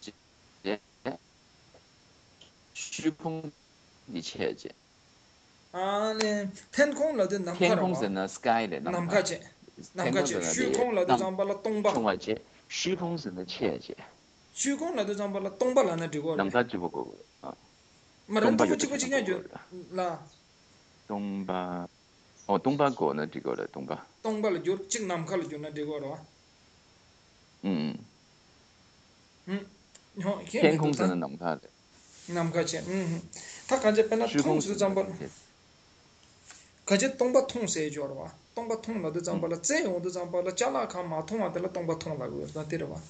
虚空的切解 아니, 天空라도 天空 남카라고. 是呢 sky 的 남카 남카체. 天空 남카체. 是呢的虚空라도 nam 잠발라 똥바. 총알제虚空是呢切解虚空라도 잠발라 똥발라나 되고 그래. 남카 주보고 어 말은 또 동바 붙이고 요트 지냐죠. 라. 동바 어 동바고는 이거래 동바 똥발을 줘. 즉 남카를 줘나 되고 그래. 음 응. 어, 이게 天 뭐 空是 좋다. 呢 남카 남카체. 음. 다 간제 빼나 虚空 통수 是 잠발. 가제 똥바 통세 줘 봐. 똥바 통라도 嗯 잠발라 째용도 잠발라 잘라카 마통한테라 똥바 통라고 그래. 나 때려 봐.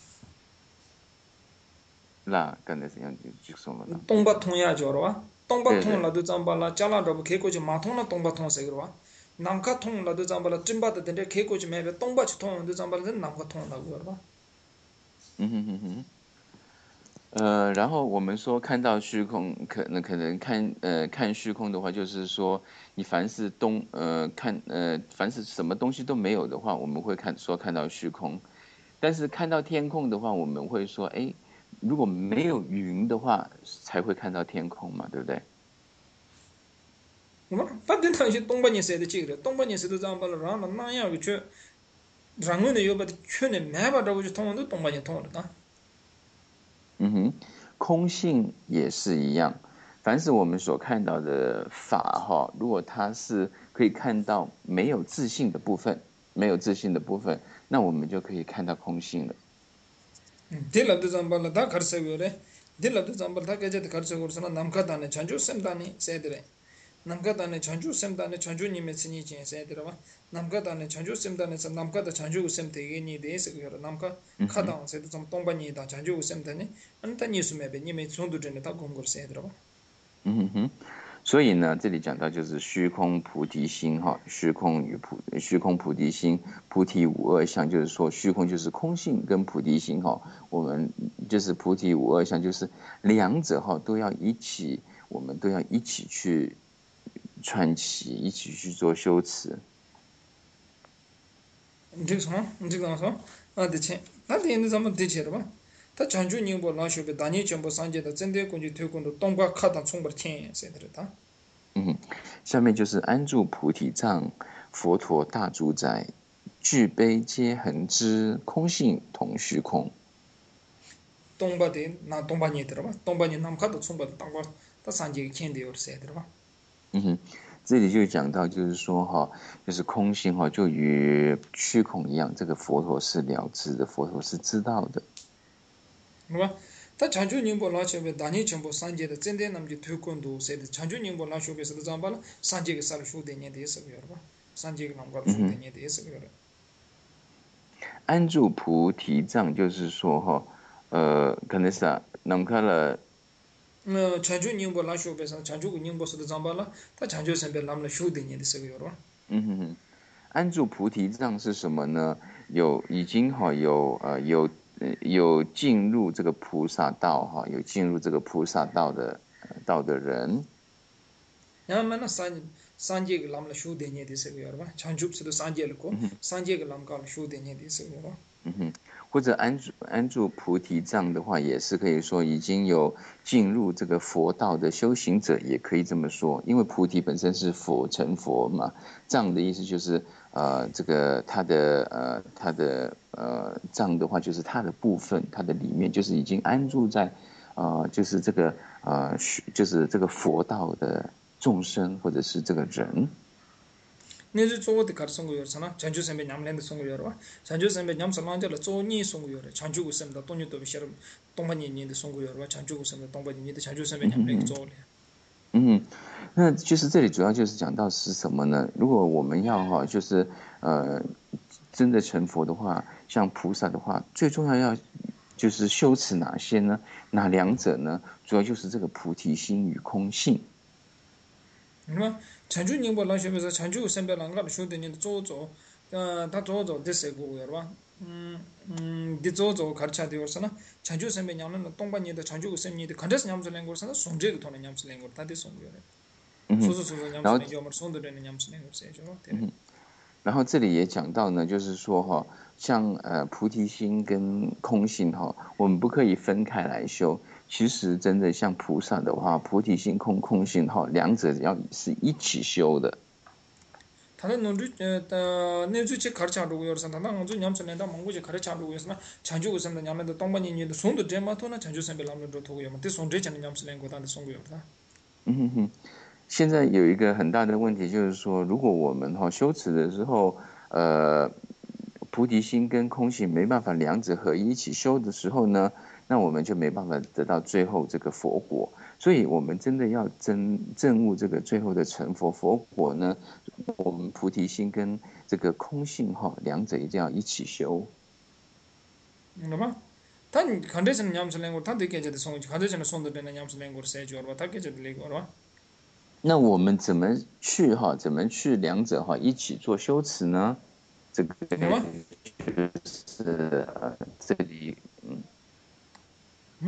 那刚才是样就就说了呢 똥바 통야 줘 봐. 똥바 对对 통라도 잠발라 잘라도 개고지 마통나 똥바 통세 그래 봐. 남카 통라도 잠발라 찜바도 된데 개고지 매베 똥바치 통도 잠발라 남카 통라고 그래 봐. 嗯哼哼哼。呃，然后我们说看到虚空，可能可能看呃看虚空的话，就是说你凡是东呃看呃凡是什么东西都没有的话，我们会看说看到虚空。但是看到天空的话，我们会说，哎，如果没有云的话，才会看到天空嘛，对不对？ 那么他等他些东半年谁的这个，东半年谁的这样把了，然后那样个去，然后呢又把去年没把这个就通都东半年通了的。 嗯哼，空性也是一样，凡是我们所看到的法哈，如果它是可以看到没有自信的部分，没有自信的部分，那我们就可以看到空性了。 딜라도 잠발라 다 가르쳐고래 딜라도 잠발 다 깨제 가르쳐고서나 남카다네 찬주 셈다니 세드레 남카다네 찬주 셈다네 찬주 님의 신이 진 세드라와 남카다네 찬주 셈다네 남카다 찬주 셈되게니 데스고요 남카 嗯哼， 카다 세드 좀 동반이다 찬주 셈다니 안타 니스메베 님의 손도전에 다 공걸 세드라와 嗯哼哼。所以呢，这里讲到就是虚空菩提心哈，虚空与菩虚空菩提心，菩提无二相，就是说虚空就是空性跟菩提心哈，我们就是菩提无二相，就是两者哈都要一起，我们都要一起去串起，一起去做修持。 인직서 인직나서 아 대체 나한테 있는 zaman 대체로 다 찬주 님보 나쇼베 다니 전부 산제다 전대 군지 퇴군도 동과 카다 총벌 chen 세드다 嗯，下面就是安住菩提藏，佛陀大主宰，具悲皆恒之，空性同虚空。 동바데 나 동바니 들어봐 동바니 남카도 총벌 땅과 다 산제 chen 세드라 嗯哼，这里就讲到，就是说哈，就是空性哈，就与虚空一样，这个佛陀是了知的，佛陀是知道的。 뭐가 다 찬주 님보 나쇼베 다니 전부 산제다 전대 남지 퇴군도 세드 찬주 님보 나쇼베서 잠발 산제게 살 쇼데니 데서 여러분 산제게 남가 쇼데니 데서 여러분 安住菩提藏，就是说哈，呃，可能是啊，那么看了， 어 찬주 님보 나쇼베서 찬주 님보서 잠발라 다 찬주 선배 남라 쇼데니 데서 여러분 嗯哼哼，安住菩提藏是什么呢？有已经哈有呃有呃有进入这个菩萨道哈，有进入这个菩萨道的、呃、道的人。 야만나 산 산제게 남라 쇼데니 데서 여러분 찬주스도 산제르고 산제게 남가 쇼데니 데서 여러분 嗯哼，或者安住安住菩提藏的话，也是可以说已经有进入这个佛道的修行者，也可以这么说，因为菩提本身是佛成佛嘛。藏的意思就是呃，这个它的呃它的呃藏的话，就是它的部分，它的里面就是已经安住在呃就是这个呃就是这个佛道的众生或者是这个人。 네즈 쪼고데 가르송고 요르잖아 찬주 선배 냠랜드 송고 요르와 찬주 선배 냠살란절라 쪼니 송고 요르 찬주고 셈다 또니도 비셔 동반니 니데 송고 요르와 찬주고 셈다 동반니 니데 찬주 선배 냠랜드 쪼래 嗯，那就是这里主要就是讲到是什么呢？如果我们要哈，就是呃，真的成佛的话，像菩萨的话，最重要要就是修持哪些呢？哪两者呢？主要就是这个菩提心与空性。 뭐 찬주 님보 라쇼베서 찬주 선배 랑가 쇼데니 쪼쪼 어다 쪼쪼 데세고 요르와 음음 디쪼쪼 가르쳐 되었으나 찬주 선배 냠는 동반니데 찬주 선배니데 간데스 냠슬랭 거서나 송제고 토네 냠슬랭 거 다데 송고 요르 嗯哼， 소소소소 然后 냠슬랭 요머 송도르네 냠슬랭 거 세죠 嗯，然后这里也讲到呢，就是说哈，像呃菩提心跟空性哈，我们不可以分开来修。其实真的像菩萨的话，菩提心、空空性哈，两者要是一起修的。 다른 논주 어 내주치 가르쳐주고 요르선 다른 논주 냠선에다 몽고지 가르쳐주고 요르선 찬주고 선다 냠는데 동반이니도 손도 제마토나 찬주 선배 남는도 도고 요마 데 손제 전에 냠선에 고단데 송고 요르다 嗯哼哼，现在有一个很大的问题，就是说，如果我们哈修持的时候，呃，菩提心跟空性没办法两者合一一起修的时候呢，那我们就没办法得到最后这个佛果。所以，我们真的要真证悟这个最后的成佛佛果呢，我们菩提心跟这个空性哈两者一定要一起修。 그러면 단 간데스는 냠슬랭 거 단데 깨제데 송지 간데스는 손도 되는 냠슬랭 거 세죠 얼마 다 깨제데 레고 얼마 那我们怎么去哈？怎么去两者哈一起做修持呢？这个就是呃这里嗯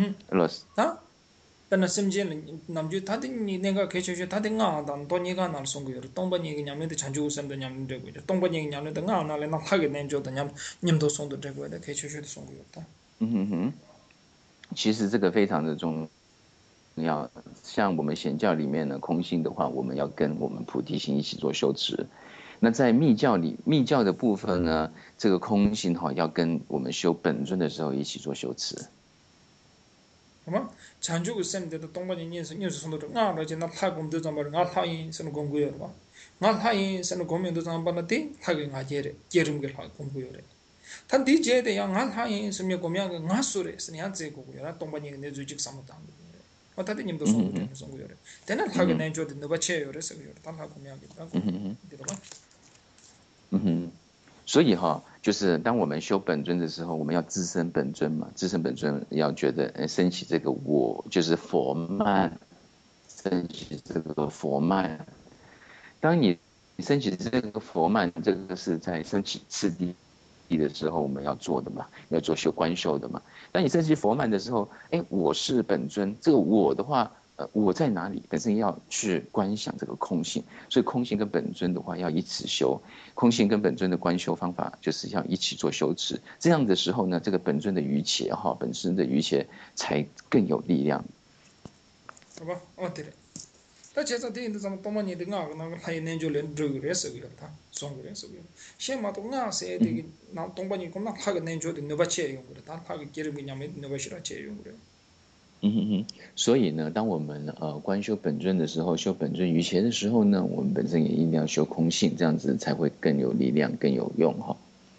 음. 老师， 다 pena simje namju thadi ni nenga kecho che thadi nga dan to ni ga nal song yo tongba ni ga nyamne de chanju sem de nyamne de go tongba ni ga nyamne de nga na le na thage nen jo de nyam nyim do song de go de kecho che de song yo ta 嗯哼哼，其实这个非常的重要。像我们显教里面呢，空性的话，我们要跟我们菩提心一起做修持。那在密教里，密教的部分呢，这个空性哈，要跟我们修本尊的时候一起做修持。 그만 chanju sem de tongba ni ni ni so ndo nga ra je na tha gom de zam ba nga tha yin sen gom go yo ba nga tha yin sen gom de zam ba na ti tha ge nga je re je rim ge tha gom go yo re tan di je de ya nga tha yin sem me gom ya nga su re sen ya je go go yo ra tongba ni ne ju jik sam ta ma ta de nim do so de so go yo re de na tha ge ne jo de no ba che yo re se yo ta tha gom ya ge ta de ba 嗯哼，所以哈，就是当我们修本尊的时候，我们要自身本尊嘛，自身本尊要觉得呃升起这个我，就是佛慢，升起这个佛慢。当你升起这个佛慢，这个是在升起次第的时候我们要做的嘛，要做修观修的嘛。当你升起佛慢的时候，哎，我是本尊，这个我的话。 呃，我在哪里？本身要去观想这个空性，所以空性跟本尊的话要一起修。空性跟本尊的观修方法就是要一起做修持。这样的时候呢，这个本尊的瑜伽哈，本身的瑜伽才更有力量。 好吧，哦对了，但其实这印度咱们东马尼的nga个那个还研究连这个也是个他，双个也是个。先嘛都nga是这个那东马尼讲那他个研究的那把钱用的，他他个给人个伢们那把是他钱用的。 嗯哼哼，所以呢，当我们呃观修本尊的时候，修本尊瑜伽的时候呢，我们本身也一定要修空性，这样子才会更有力量、更有用哈。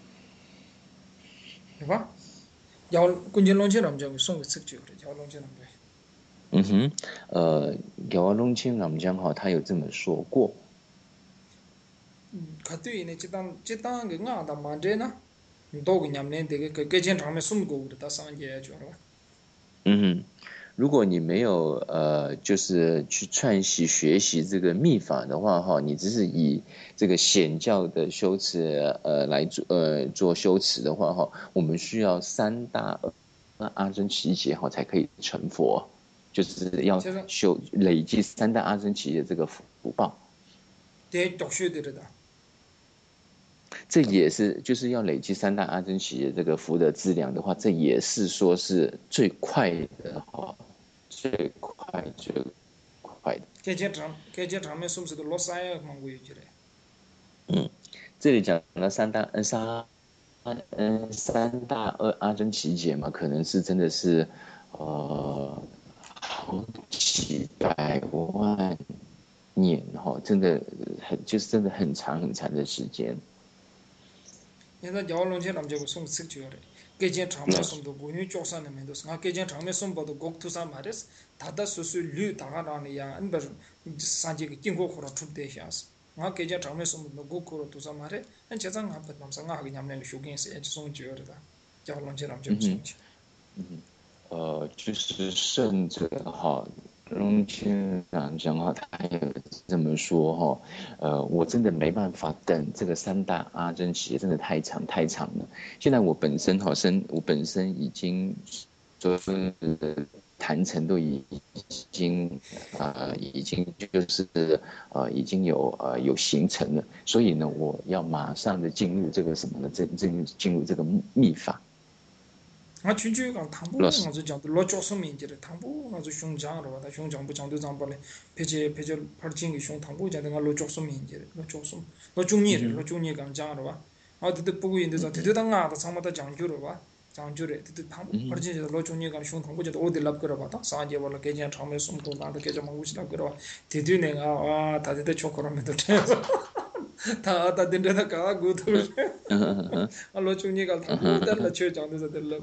对吧？要关键龙井咱们就送个吃酒的，要龙井咱们。 嗯哼，呃，姚龙清老江哈，他有这么说过。 嗯，可对呢，这当这当个俺的嘛这呢，你多个伢们这个个个经常面送过的，他上节去了。 嗯哼。 如果你没有呃，就是去串习学习这个密法的话，哈，你只是以这个显教的修持呃来做呃做修持的话，哈，我们需要三大阿僧祇劫哈才可以成佛，就是要修累积三大阿僧祇劫这个福报。 对，读书的了的。 这也是就是要累积三大阿僧祇劫这个福德资粮的话，这也是说是最快的哈，最快最快的。 这些场，这些场面是不是都落山呀？忙过去的。 嗯，这里讲了三大嗯三嗯三大二阿僧祇劫嘛，可能是真的是呃好几百万年哈，真的很就是真的很长很长的时间。 现在叫龙井咱们这个送吃酒的，这些场面送到过去教山里面都是，俺这些场面送到的国土上买的是，他的属属绿大家那里呀，俺不是三这个经过河了出的下是，俺这些场面送到国土了土上买的，俺这张俺不他们说俺个伢们的修根是也就送酒的，叫龙井咱们这个送去。 嗯，呃，就是圣者哈。 龙清长讲哈，他有这么说哈，呃，我真的没办法等这个三大阿僧祇劫，真的太长太长了。现在我本身哈身，我本身已经就是坛城都已经呃已经就是呃已经有呃有形成了，所以呢，我要马上的进入这个什么呢？进进进入这个密法。 俺春秋讲唐布，俺就讲的老教授面节的唐布，俺就胸腔了吧？他胸腔不讲对长不嘞？而且而且拍进个胸唐布讲的俺老教授面节的，老教授，老中年的，老中年讲讲了吧？啊，这都不过人家说，这都当俺的上面的讲究了吧？讲究的，这都唐布，拍进去老中年讲胸唐布讲的我得拉个了吧？当上节完了，给人长眉送过，俺都给人忙过去拉个了吧？这对那个啊，他这都巧克力没得吃。 他他真的他搞古头，啊，老中年搞他古代了，却讲的是的了。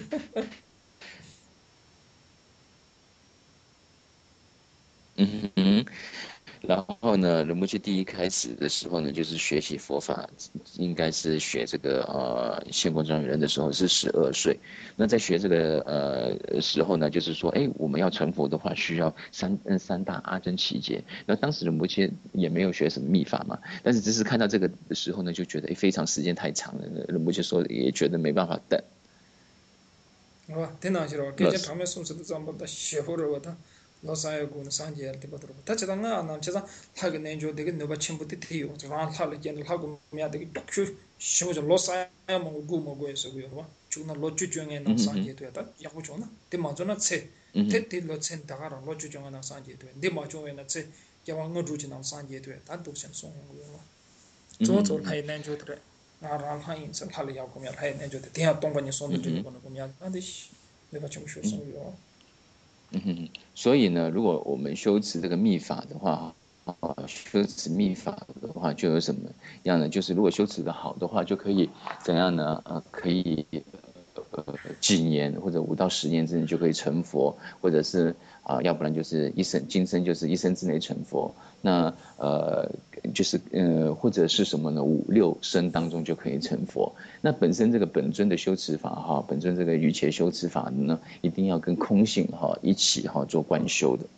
嗯嗯，然后呢，仁波切第一开始的时候呢，就是学习佛法，应该是学这个呃现国庄人的时候是十二岁。那在学这个呃时候呢，就是说，哎，我们要成佛的话，需要三嗯三大阿僧祇劫。那当时仁波切也没有学什么密法嘛，但是只是看到这个的时候呢，就觉得哎非常时间太长了，仁波切说也觉得没办法等。 어 대나시로 계제 러스. 밤에 숨서도 잠보다 쉐호로 왔다 로사에 고는 상제 할 때부터 다치다가 안 남치다 타게 내줘 되게 너가 침부터 티요 저 할을 견을 하고 미야 되게 딱슈 쉬워져 로사에 뭐 구모 고에서 고요 죽나 로주 중에 나 음흠. 상제 되다 야고 좋나 데 맞잖아 체 음흠. 테티 로첸 다가라 로주 중에 나 상제 돼 데 맞죠 왜나 체 야왕 거주지 나 상제 돼 단독선 송은 거요 저저 음흠. 하이 내줘 그래 나랑 하인 선 할을 야고 미 하이 내줘 돼 대야 동반이 손도 되는 음흠. 거는 보면 안돼 내가 좀 쉬어 송요 嗯哼，所以呢，如果我们修持这个密法的话，啊，修持密法的话，就有什么样呢？就是如果修持的好的话，就可以怎样呢？呃，可以呃几年或者五到十年之内就可以成佛，或者是啊、要不然就是一生今生就是一生之内成佛。那呃，就是呃，或者是什么呢？五六生当中就可以成佛。那本身这个本尊的修持法哈，本尊这个瑜伽修持法呢，一定要跟空性哈一起哈做观修的。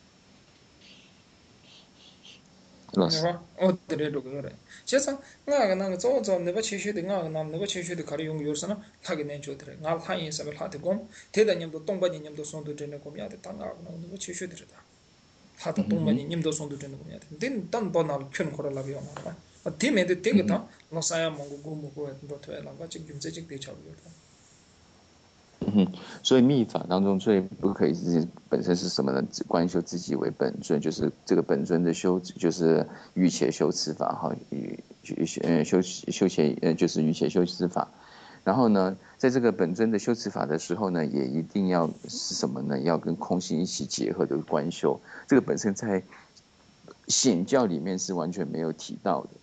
老师， 내가 어디래도 그래. 그래서 나가 나가 저저 내가 최초에 나가 나 내가 최초에 가리 용 요서나 하게 내 줘더래. 나 하이에서 하도 곰 대단님도 동반님도 손도 되는 곰이야 돼. 당가 내가 최초에 들다. 하다 嗯哼哼， 동반님도 손도 되는 곰이야 돼. 된 단번날 큰 거라라고 말아. 아 팀에도 되겠다. 로사야 먹고 고모고 너 돼라. 같이 김제직 대처 그러다. 嗯哼，所以密法当中最不可以自己本身是什么呢？只观修自己为本尊，就是这个本尊的修，就是瑜伽修持法哈，瑜呃修修伽呃就是瑜伽修持法。然后呢，在这个本尊的修持法的时候呢，也一定要是什么呢？要跟空性一起结合的观修。这个本身在显教里面是完全没有提到的。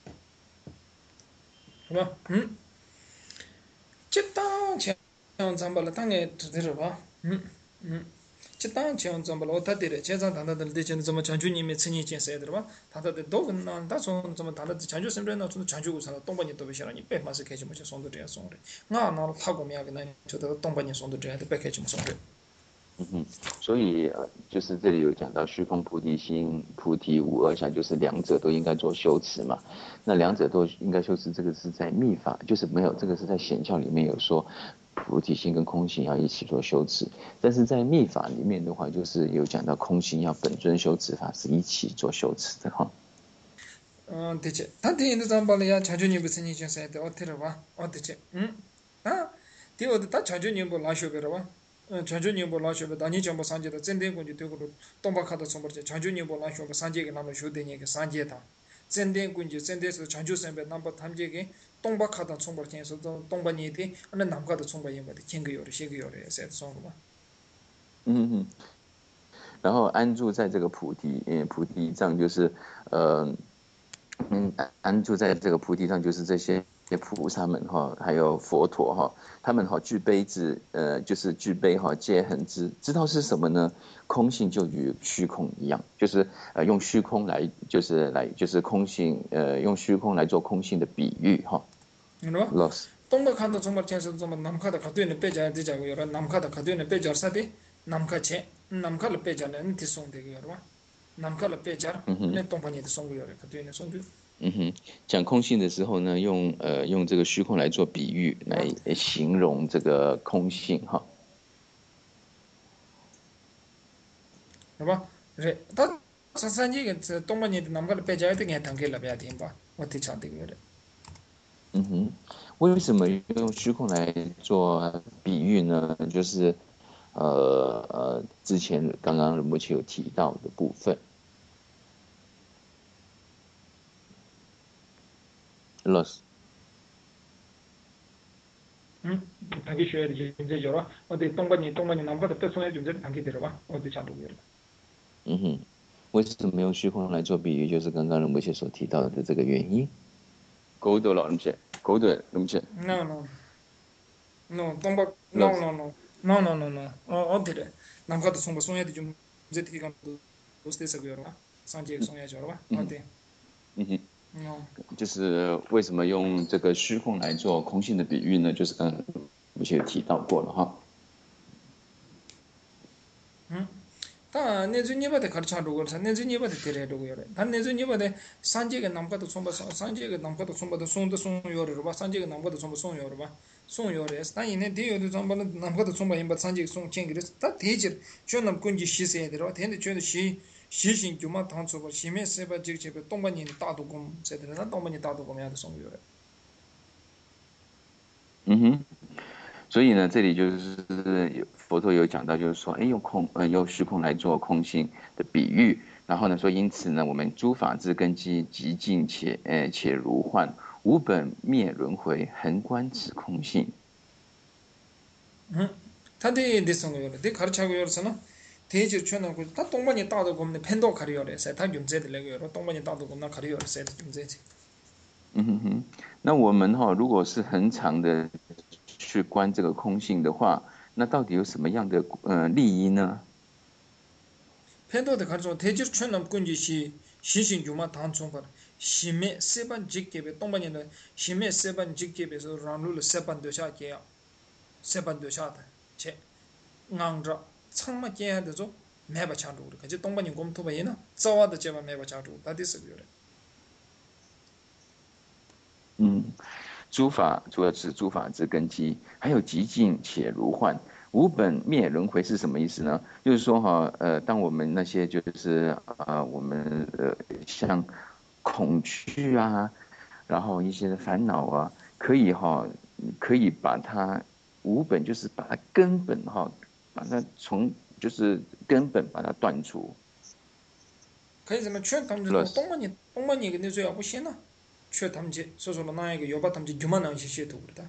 是吧？嗯，这当前咱们了当年知道吧？嗯嗯。 지당 지원 좀 벌어 다들 제자 단다들 대전 좀 전주님의 친이 제세들 봐 다들 도근 다좀 좀 다들 전주 선배나 좀 전주고 살아 동반이 또 비시라니 빼마서 개지 뭐 손도 돼야 손을 나 나를 타고 미야게 나 저도 동반이 손도 돼야 돼 빼개지 뭐 손을 嗯哼，所以呃，就是这里有讲到虚空菩提心、菩提无二相，就是两者都应该做修持嘛。那两者都应该修持，这个是在密法，就是没有这个是在显教里面有说菩提心跟空性要一起做修持，但是在密法里面的话，就是有讲到空性要本尊修持法是一起做修持的哈。 어 대체 단테 있는 잠발이야 자주님 무슨 이 제세에 어떻게 봐 어떻게 응아 디오도 다 자주님 뭐 라쇼베라 봐 자주님 뭐 라쇼베 다니 좀 산제다 젠데 군지 되고 동박하다 좀 버지 자주님 뭐 라쇼베 산제게 나면 쇼데니게 산제다 젠데 군지 젠데서 자주 선배 넘버 탐제게 동박하다 좀 버지에서 동반이디 아니 남가다 좀 버지 뭐 킹거요리 시거요리 해서 좀 봐. 嗯嗯，然后安住在这个菩提，嗯，菩提藏就是呃。嗯，安住在这个菩提上，就是这些菩萨们哈，还有佛陀哈，他们哈具备之，呃，就是具备哈皆恒知，知道是什么呢？空性就与虚空一样，就是呃用虚空来，就是来就是空性，呃用虚空来做空性的比喻哈。Loss。 동박하다 정말 제서 좀 남카다 가도에는 빼자 되자고 여러 남카다 가도에는 빼자 사대 남카체 남카를 빼자는 디송되게 여러 남카를 빼자 내 동반이도 송고 여러 가도에는 송고 嗯哼，讲空性的时候呢，用呃用这个虚空来做比喻，来形容这个空性哈。 是吧？是，他上这个东半年的南个北家的给堂给了别点吧，我提倡这个的。 嗯哼，为什么用虚空来做比喻呢？就是呃呃，之前刚刚目前有提到的部分。 Loss。 응? 단기 쉬어야 되지. 이제 저러. 어디 동반이 동반이 남보다 뜻송해 좀 전에 단기 들어봐. 어디 자도 그래. 嗯哼，为什么用虚空来做比喻？就是刚刚目前所提到的这个原因。狗多老母亲，狗多老母亲。 No no. No 동박. No no no. No no no no. 어 어디래? 남가도 송바 송해야 좀 이제 되게 간 도스테서 그러나. 상제 송해야 저러. 어디? 嗯哼。 就是为什么用这个虚空来做空性的比喻呢？就是刚刚目前有提到过了哈。 嗯，다 내주니바데 가르쳐도 그렇다. 내주니바데 데려도 그래. 단 내주니바데 산지가 남가도 좀 봐. 산지가 남가도 좀 봐도 송도 송요를 봐. 산지가 남가도 좀 송요를 봐. 송 요레스 다 이네 디요도 잠바는 남가도 좀 봐임 바산지 송 챙기르스 다 대지 쇼남 군지 시세에들어 근데 저도 시 시신 주마 단초바 시메 세바 직제베 동반이 따도금 세들나 동반이 따도금 야도 송 요레 嗯哼，所以呢，这里就是有佛陀有讲到，就是说，哎，用空呃用虚空来做空性的比喻，然后呢说，因此呢，我们诸法之根基极尽且呃且如幻，无本灭轮回，恒观此空性。 음 다데 데송 요레 데 가르차고 요르스나 대지 ჩვ나고 다 동반이 따도금 펜도 가리요레 다 균제들 레고 요로 동반이 따도금 나 가리요레 균제지 嗯哼哼，那我们哈、哦，如果是恒常的去观这个空性的话，那到底有什么样的呃利益呢？ 펜도데 가르쳐 대지 ჩვ남 군지시 시신 주마 단총바 시메 세반 직계베 동반이는 시메 세반 직계베서 란룰 세반 되샤게야 세반 되샤다 제 낭자 창마 깨야되죠 매바 차도 그래 그지 동반이 곰토바이나 싸와도 제바 매바 차도 다디스 그래 嗯，诸法主要是诸法之根基，还有极尽且如幻，无本灭轮回是什么意思呢？就是说哈，呃，当我们那些就是呃，我们呃像恐惧啊，然后一些烦恼啊，可以哈，可以把它无本，就是把它根本哈，把它从就是根本把它断除。 可以怎么劝他们就东반이 동반이 근데 저 야고 시나劝他们去说说了那一个要把他们去ju마 낭시 시도 그러다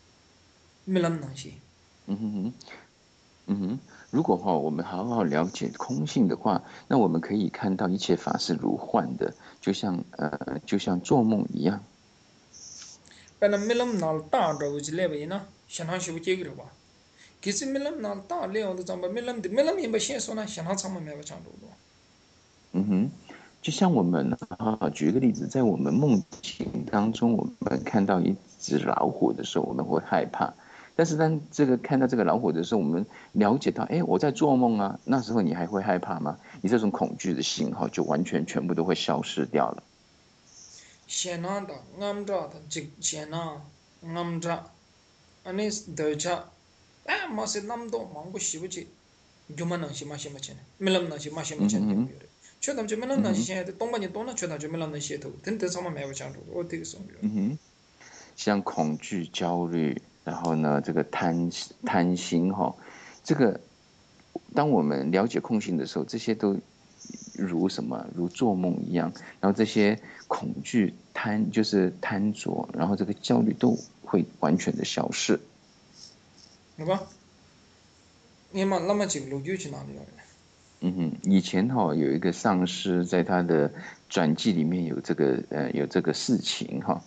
밀람 낭시 嗯哼哼，嗯哼，如果哈我们好好了解空性的话，那我们可以看到一切法是如幻的，就像呃就像做梦一样。 pena milam nal ta ro ji le ba na shana shi bu ke gro ba kisi milam nal ta le on da ba milam de milam yin ba shen so na shana chang ma me ba chang ro lo 嗯哼，就像我们啊，举个例子，在我们梦境当中，我们看到一只老虎的时候，我们会害怕。但是当这个看到这个老虎的时候，我们了解到，哎，我在做梦啊，那时候你还会害怕吗？你这种恐惧的信号就完全全部都会消失掉了。 shana da ngam da da jik shana ngam da anis de cha a ma se nam do mang bu shi bu ji juman nang shi ma shi ma chen milam nang shi ma shi ma chen yo yo chö dam je milam nang shi shen de dong ban ni dong na chö da je milam nang shi to den de sama me ba chang ro o de so yo 嗯哼，像恐惧、焦虑，然后呢，这个贪贪心哈、哦，这个当我们了解空性的时候，这些都如什么？如做梦一样。然后这些恐惧、贪就是贪着，然后这个焦虑都会完全的消逝。 对吧你嘛那么紧路就去哪里了嗯哼，以前哈、哦、有一个上师在他的传记里面有这个呃有这个事情哈、哦。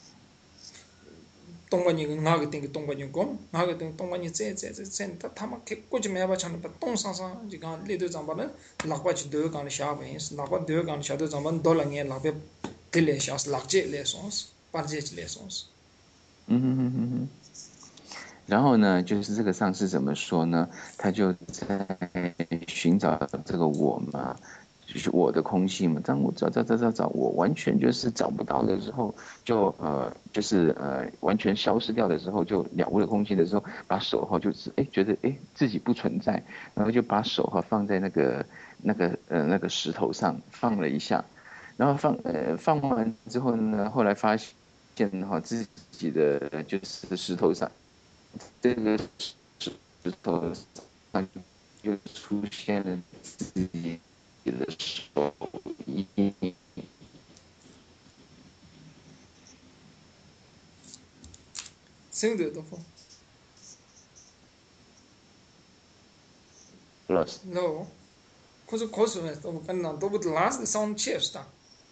동반이 나가 땡기 동반이 고 나가 땡 동반이 제제제 타마 개 꼬지 매바 차는 바 동상상 지가 리도 잠바는 락바치 더 간을 샤바인스 락바 더 간을 샤도 잠반 돌랑에 락베 딜레 샤스 락제 레송스 파르제 레송스 嗯哼哼哼哼。然后呢，就是这个上师怎么说呢？他就在寻找这个我嘛，就是我的空性嘛。当我找找找找找，我完全就是找不到的时候，就呃就是呃完全消失掉的时候，就了悟了空性的时候，把手哈就是哎觉得哎自己不存在，然后就把手哈放在那个那个呃那个石头上放了一下，然后放呃放完之后呢，后来发现哈自己的就是石头上。 这个石头上就出现了自己的手印。 生的都不 Plus， no 可是可是呢都跟那都不 last sound cheers 的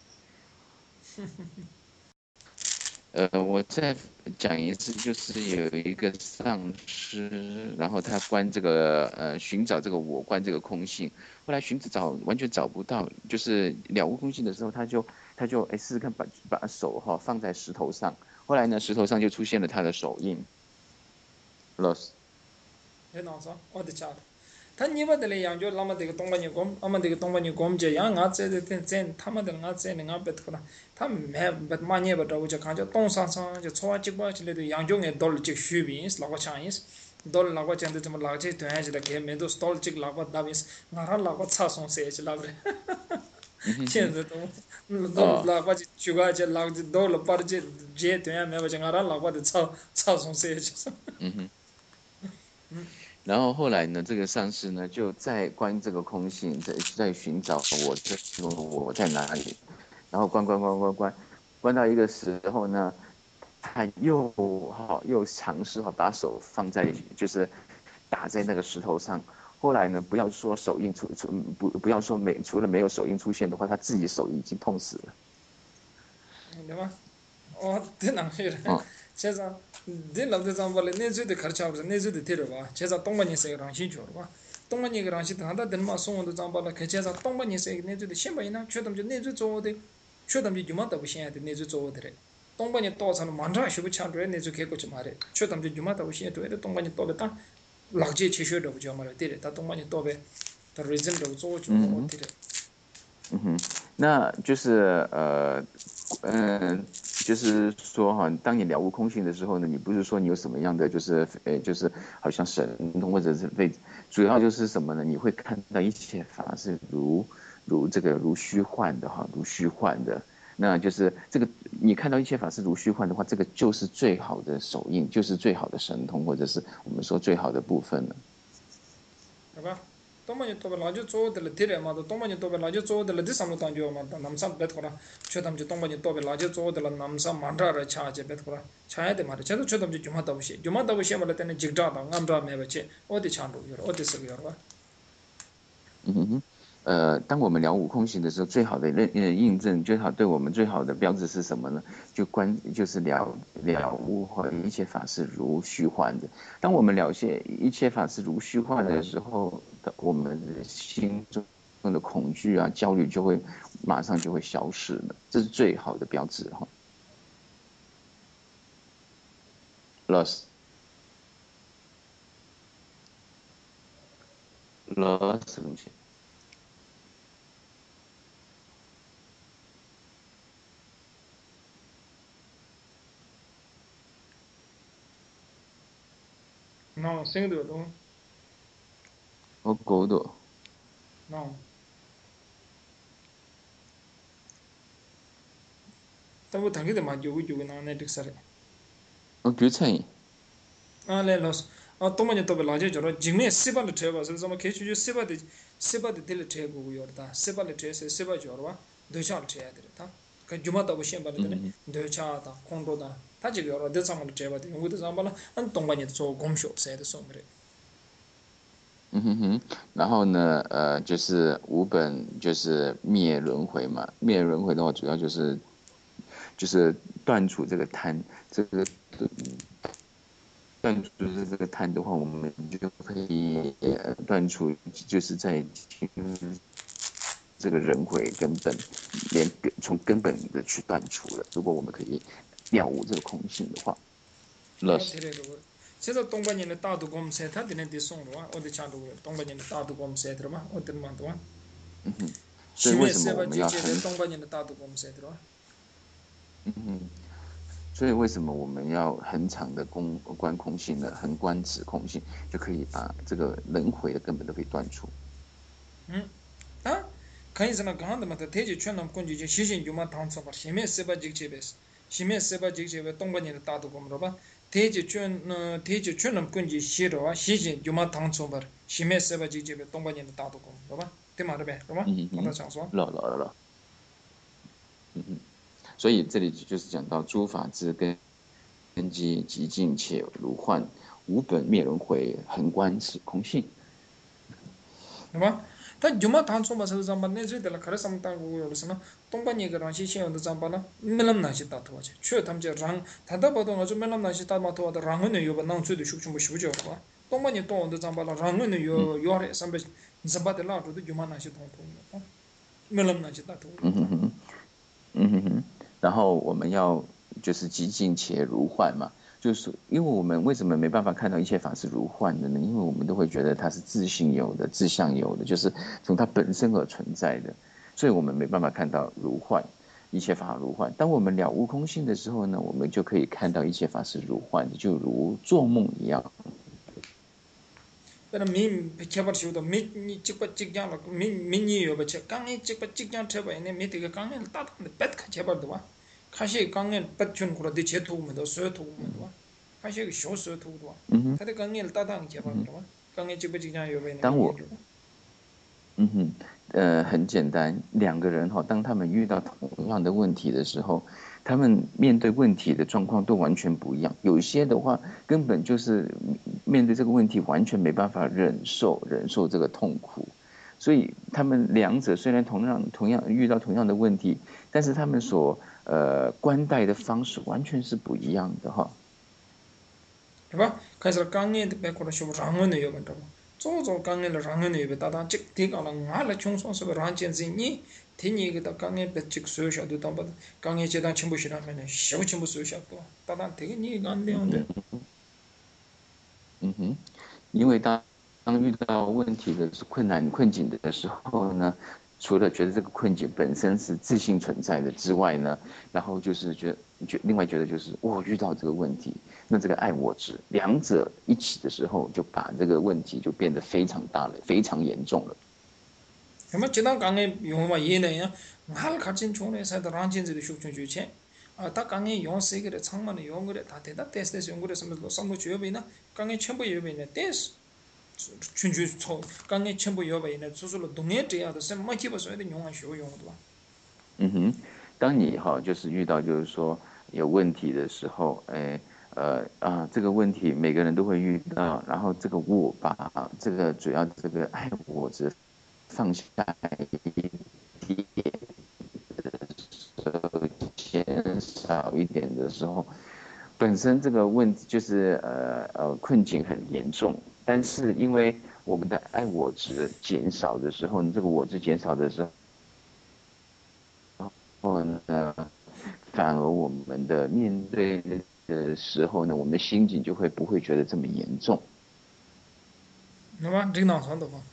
呃，我再讲一次，就是有一个上师，然后他观这个呃寻找这个我观这个空性，后来寻找完全找不到，就是了悟空性的时候，他就他就哎试试看把把手哈、哦、放在石头上，后来呢石头上就出现了他的手印。Lost。 哎，那啥，我的家的， 다 니바들 양조 라마 되게 동반이 곰 아마 되게 동반이 곰제 양 아제데 텐 타마들 아제 내가 뱉거나 다매 많이 버다고 저 간저 동상상 저 초아직바 질레도 양종에 돌직 슈비스 라고 차이스 돌 라고 젠데 좀 라제 돼야지다 게 메도 스톨직 라고 다비스 나라 라고 차송 세지 라브레 첸데 또돌 라고 지 추가제 라고 돌 빠르제 제 돼야 메버 장아라 라고 차 차송 세지 然后后来呢，这个上师呢就在观这个空性，在在寻找我这我在哪里，然后观观观观观，观到一个时候呢，他又好又尝试哈把手放在就是打在那个石头上。后来呢，不要说手印出出不不要说没除了没有手印出现的话，他自己手已经痛死了。 对吧？哦，对那是。제가 딜라도 잠발에 내주도 가르쳐서 내주도 데려와 제가 동반이서 랑신 줘봐 동반이 랑신 한다 된마 송도 잠발에 제가 동반이서 내주도 신바이나 최담지 내주 줘도 최담지 주마다 부신야 돼 내주 줘도 돼 동반이 또서는 만자 쉬고 찬도에 내주 개고 좀 말해 최담지 주마다 부신야 돼 동반이 또베다 락지 치셔도 부죠 말해 돼 다 동반이 또베 더 리즌도 줘 주고 돼 嗯哼，那就是呃，嗯，就是说哈，当你了悟空性的时候呢，你不是说你有什么样的就是呃，就是好像神通或者是被，主要就是什么呢？你会看到一切法是如如这个如虚幻的哈，如虚幻的。那就是这个你看到一切法是如虚幻的话，这个就是最好的手印，就是最好的神通，或者是我们说最好的部分了。 好吧。동반이 또 라죠 쪼들 데레마도 동반이 또 라죠 쪼들 디삼로 단죠 마다 남산 벳거라 최담지 동반이 또 라죠 쪼들 남산 만라라 차제 벳거라 차야데 말이 저도 최담지 주마다 보시 주마다 보시 말할 때는 직자다 남자 매버치 어디 찬도 요 어디 쓰고 요 嗯哼，呃，当我们了悟空性的时候，最好的认呃印证，最好对我们最好的标志是什么呢？就观就是了了悟和一切法是如虚幻的。当我们了解一切法是如虚幻的时候，我们的心中的恐惧啊、焦虑就会马上就会消失了，这是最好的标志哈。Lost。lost 东西。 No, 생도 도. 어, 고도. No. तब थंगे दे मा जो जो ना ने टिक सरे. 어, 교차이. 아, ले लॉस. 아, तो मने तो लाजे जरो जिमे सेबा ले ठेबा से जमा के जो सेबा दे सेबा दे दिल ठेबो योरता. सेबा ले ठे से सेबा जोरवा दोचाल ठे दे ता. 그 주마다 보시면 바르더니 되차다 콘도다 다지 여러 대상을 제바도 우리도 잠발은 안 동반이 저 공시 없어야 돼 소그래. 嗯哼哼，然后呢，呃，就是五本就是灭轮回嘛，灭轮回的话，主要就是就是断除这个贪，这个断除这个贪的话，我们就可以呃断除，就是在这个人回根本，连从根本的去断除了。如果我们可以了悟这个空性的话，乐死。 现在东半年的大度公司，他今天得送了哇，我得抢着我东半年的大度公司的嘛，我得忙的哇。 嗯哼，所以为什么我们要很东半年的大度公司的哇？ 嗯哼，所以为什么我们要恒常的观观空性呢？恒观止空性，就可以把这个轮回的根本都可以断除。 嗯，啊。카이즈나 가한데 마다 대지 ჩვ남 군지 시신 유마 당초 바 시메 세바 직제베스 시메 세바 직제베 동반이나 따도 검로 봐 대지 추 대지 추남 군지 시로와 시신 유마 당초 바 시메 세바 직제베 동반이나 따도 검로 봐 대마르呗对吧刚才讲说了了了嗯嗯所以这里就是讲到诸法之根根基极尽且如幻无本灭轮回恒观止空性对吧다 주마 단소마서 잠반네 저들 가르 삼당고 요르스나 동반이 그런시 시연도 잠바나 멜람나시 따토와체 추 탐제 랑 다다 보도 아주 멜람나시 따마토와다 랑은 요바 나우츠도 슈춤 부시부죠 봐 동반이 동도 잠바라 랑은 요 요레 삼베 잠바들라도 주마나시 동토 멜람나시 따토 嗯哼哼嗯哼哼然后我们要就是极尽且如幻嘛就是因为我们为什么没办法看到一切法是如幻的呢？因为我们都会觉得它是自性有的、自相有的，就是从它本身而存在的，所以我们没办法看到如幻，一切法如幻。当我们了悟空性的时候呢，我们就可以看到一切法是如幻的，就如做梦一样。 그럼 민 개발시도 민 찍고 찍잖아 민 민이 요버체 강에 찍고 찍잖아 쳐봐네 밑에 강에 따뜻한데 뱃가 제발도 와 카시 강에 뱃춘 그러데 제토면도 쇠토면도 와 카시 쇼쇠토도 와 다들 강에 따뜻한 제발도 와 강에 찍고 찍잖아 요버네 当我 嗯哼，呃，很简单，两个人哈，当他们遇到同样的问题的时候，他们面对问题的状况都完全不一样。有一些的话，根本就是面对这个问题完全没办法忍受，忍受这个痛苦。所以他们两者虽然同样同样遇到同样的问题，但是他们所呃观待的方式完全是不一样的哈。 对吧？开始刚年的别过来修上文的有本着嘛。 조조 강에를 랑은 입에 다다 찍 디가는 알아 총선서 랑전진이 티니가 강에 배직 소셔도 담바 강에 제단 침부시라면 쇼 침부 소셔도 다다 되게 니가 안 되는데 嗯哼，因为当当遇到问题的是困难困境的时候呢，除了觉得这个困境本身是自性存在的之外呢，然后就是觉得觉另外觉得就是我遇到这个问题。 那这个爱我执，两者一起的时候，就把这个问题就变得非常大了，非常严重了。 那么지난 강에 용어가 얘네야 할 가진 총에서 랑진들이 쇼충 주체 아다 강에 용 세계를 창만의 용거래 다 대다 테스트에서 용거래 섬도 섬도 주요비나 강에 전부 요비네 테스 춘주 초 강에 전부 요비네 수술로 동네 제야도 sem 마치 버서야 돼 용한 쇼 용도 嗯哼，当你哈就是遇到就是说有问题的时候，哎。 呃啊，这个问题每个人都会遇到，然后这个我把这个主要这个爱我执放下一点的时候，减少一点的时候，本身这个问题就是呃呃困境很严重，但是因为我们的爱我执减少的时候，这个我执减少的时候呢，反而我们的面对的时候呢，我们的心境就会不会觉得这么严重。 那么这哪算的话？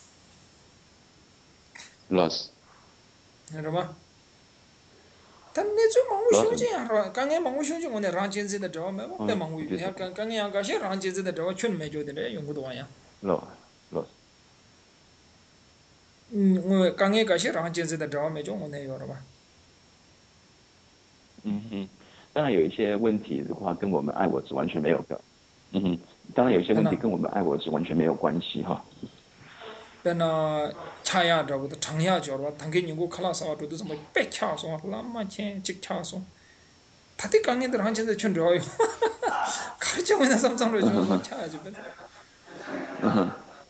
老师， 知道吧？但那最忙我修剪啊，刚才忙我修剪我那让金子的知道没？我那忙我，你看刚刚刚刚些让金子的知道全没觉得嘞，用不多呀。 老老， 嗯，我刚才刚些让金子的知道没就我那有了吧？ 嗯哼，当然有一些问题的话，跟我们爱我执完全没有的。嗯哼，当然有一些问题跟我们爱我执完全没有关系哈。 那차야저거도장야저거 당연히 이거 클래스 와도 좀 백차서 라마체 직차서 다들 강의들 한전에 천 줘요. 가르쳐면 삼성으로 좀 차야지. 嗯哼，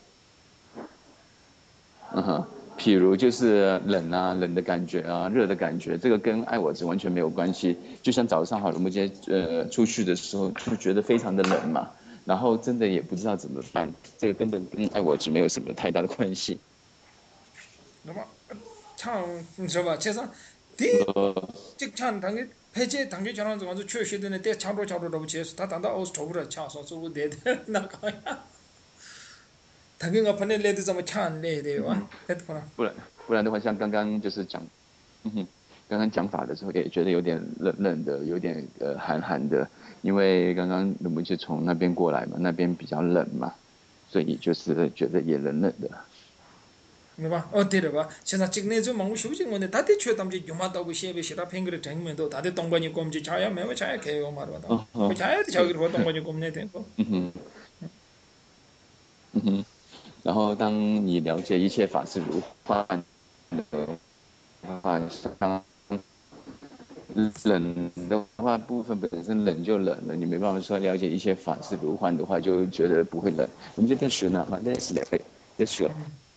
嗯哼，譬如就是冷啊，冷的感觉啊，热的感觉，这个跟爱我执完全没有关系。就像早上好了，我们今天呃出去的时候就觉得非常的冷嘛，然后真的也不知道怎么办，这个根本跟爱我执没有什么太大的关系。 那么참 저봐 제가 디 직찬 당기 폐지 당기 전환 좀 아주 최시되는 때 차로 차로라고 제수 다 단다 어서 저부터 차서 저거 내대 나가야 당기가 판에 레드 좀 차안 내대요. 됐구나. 不然不然的话，像刚刚就是讲，嗯哼，刚刚讲法的时候也觉得有点冷冷的，有点呃寒寒的，因为刚刚我们就从那边过来嘛，那边比较冷嘛，所以就是觉得也冷冷的。 네 봐. 어때래 봐. 제가 찍내 좀 먹고 싶지 뭐네. 다들 최 담지 요마다고 시에베 시라 팽그레 쟁면도 다들 동관이 꼼지 자야 매워 자야 개요 말하다. 그 자야도 저기로 뭐 동관이 꼼내 되고. 嗯哼，嗯哼，然后当你了解一切法是如幻的话，当冷的话部分本身冷就冷了，你没办法说了解一切法是如幻的话，就觉得不会冷。我们就在学呢嘛，在学，在学。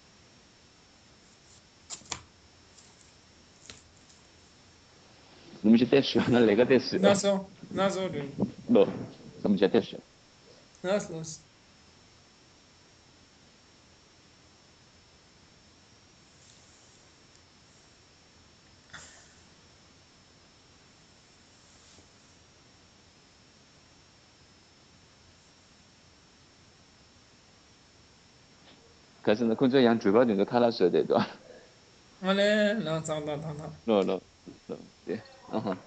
我们就在学，那哪个在学？ 那时候，那时候对。 不，我们就在学。 那时候。 可是呢，空中养主要就是卡拉说的对吧？ 啊嘞，那脏脏脏脏。 咯咯咯，对，嗯哼，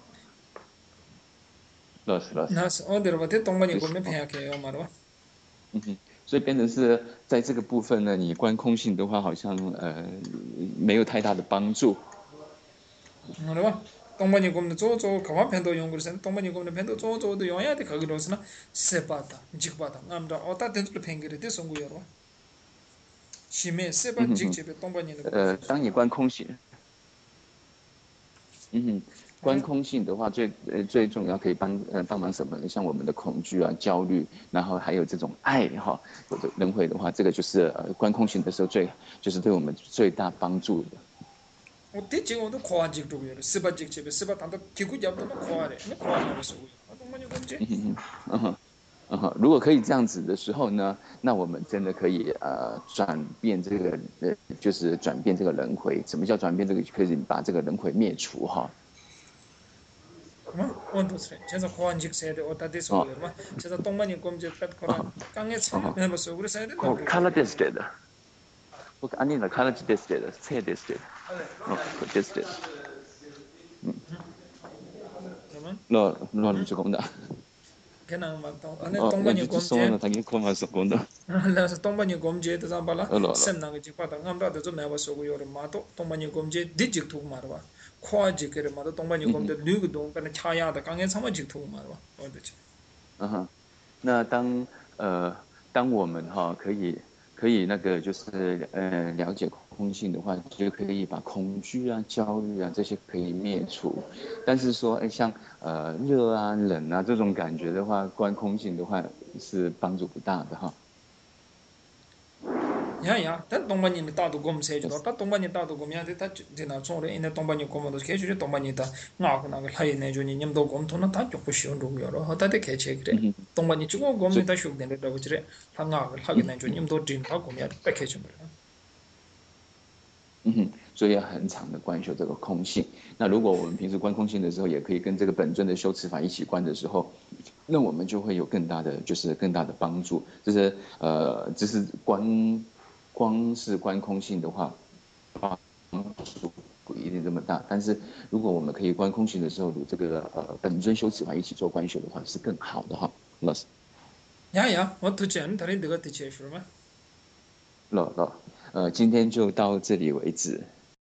咯是咯是， 那是我的了吧？这东北人就是我们偏开要嘛的吧？ 嗯哼，所以变成是在这个部分呢，你观空性的话，好像呃没有太大的帮助。 嗯，对吧？东北人我们做做干嘛偏多用过的？东北人我们偏多做做的用呀的，可个都是那十八的、几八的，俺们这哦，大点子的偏给的，这送过来了吧？西面十八嗯哼哼， 几这边东北人的工呃， 资。 当你观空性，嗯哼，观嗯， 空性的话，最呃最重要可以帮呃帮忙什么呢？像我们的恐惧啊、焦虑，然后还有这种爱哈，或者轮回的话，这个就是呃观空性的时候最就是对我们最大帮助的。 我这几个我都夸几多个了，十八几这边十八，但都几个家都那夸的，那夸那个收的，我东北人工资。 嗯哼哼，嗯哼。嗯哼，如果可以这样子的时候呢，那我们真的可以呃转变这个呃，就是转变这个轮回。什么叫转变这个？可以把这个轮回灭除哈。 嘛，我都是，现在夸几些的，我大体收哦个嘛，现在东北人工资他可能哦刚也差， 哦那么收个些的那哦， 都カラーですけど、僕兄のカラーですけど、せいですけど、哦，ですけど、 是吗？ 那那你嗯， 就讲的， 可能嘛，东，那哦， 东北那就就人工资。 说了，他给我们说过的， 那是东北人工资，这上巴拉， 呃了了， 省那个几块的，俺们这就买不收个有的嘛，都东北人工资，地几图嘛的吧，跨几个的嘛，都东北人工资， 嗯哼， 六个东，跟那掐压的，刚才他们几图嘛的吧，我的去。 嗯哼。那当呃当我们哈可以可以那个就是呃了解空性的话，就可以把恐惧啊、焦虑啊这些可以灭除。但是说，哎，像呃热啊、冷啊这种感觉的话，观空性的话是帮助不大的哈。 呀呀，但东北人的大都给我们说知道，但东北人大都给我们讲的，他在那种的，人家东北人给我们都开始就东北人的，俺个那个来那就你你们都给我们通了，他就不喜欢中国了，他得开车的， 嗯哼， 东北人就我给我所以们他兄弟的了不起的，他俺个他个嗯那就你们都知道，他给我们不开车不了。 嗯哼，所以要很长的观修这个空性。那如果我们平时观空性的时候，也可以跟这个本尊的修持法一起观的时候，那我们就会有更大的就是更大的帮助。就是呃，只是观光是观空性的话，帮助不一定这么大。但是如果我们可以观空性的时候，如这个呃本尊修持法一起做观修的话，是更好的哈。老师， 呀呀，我都讲他的这个的确是嘛。 老老，呃，今天就到这里为止。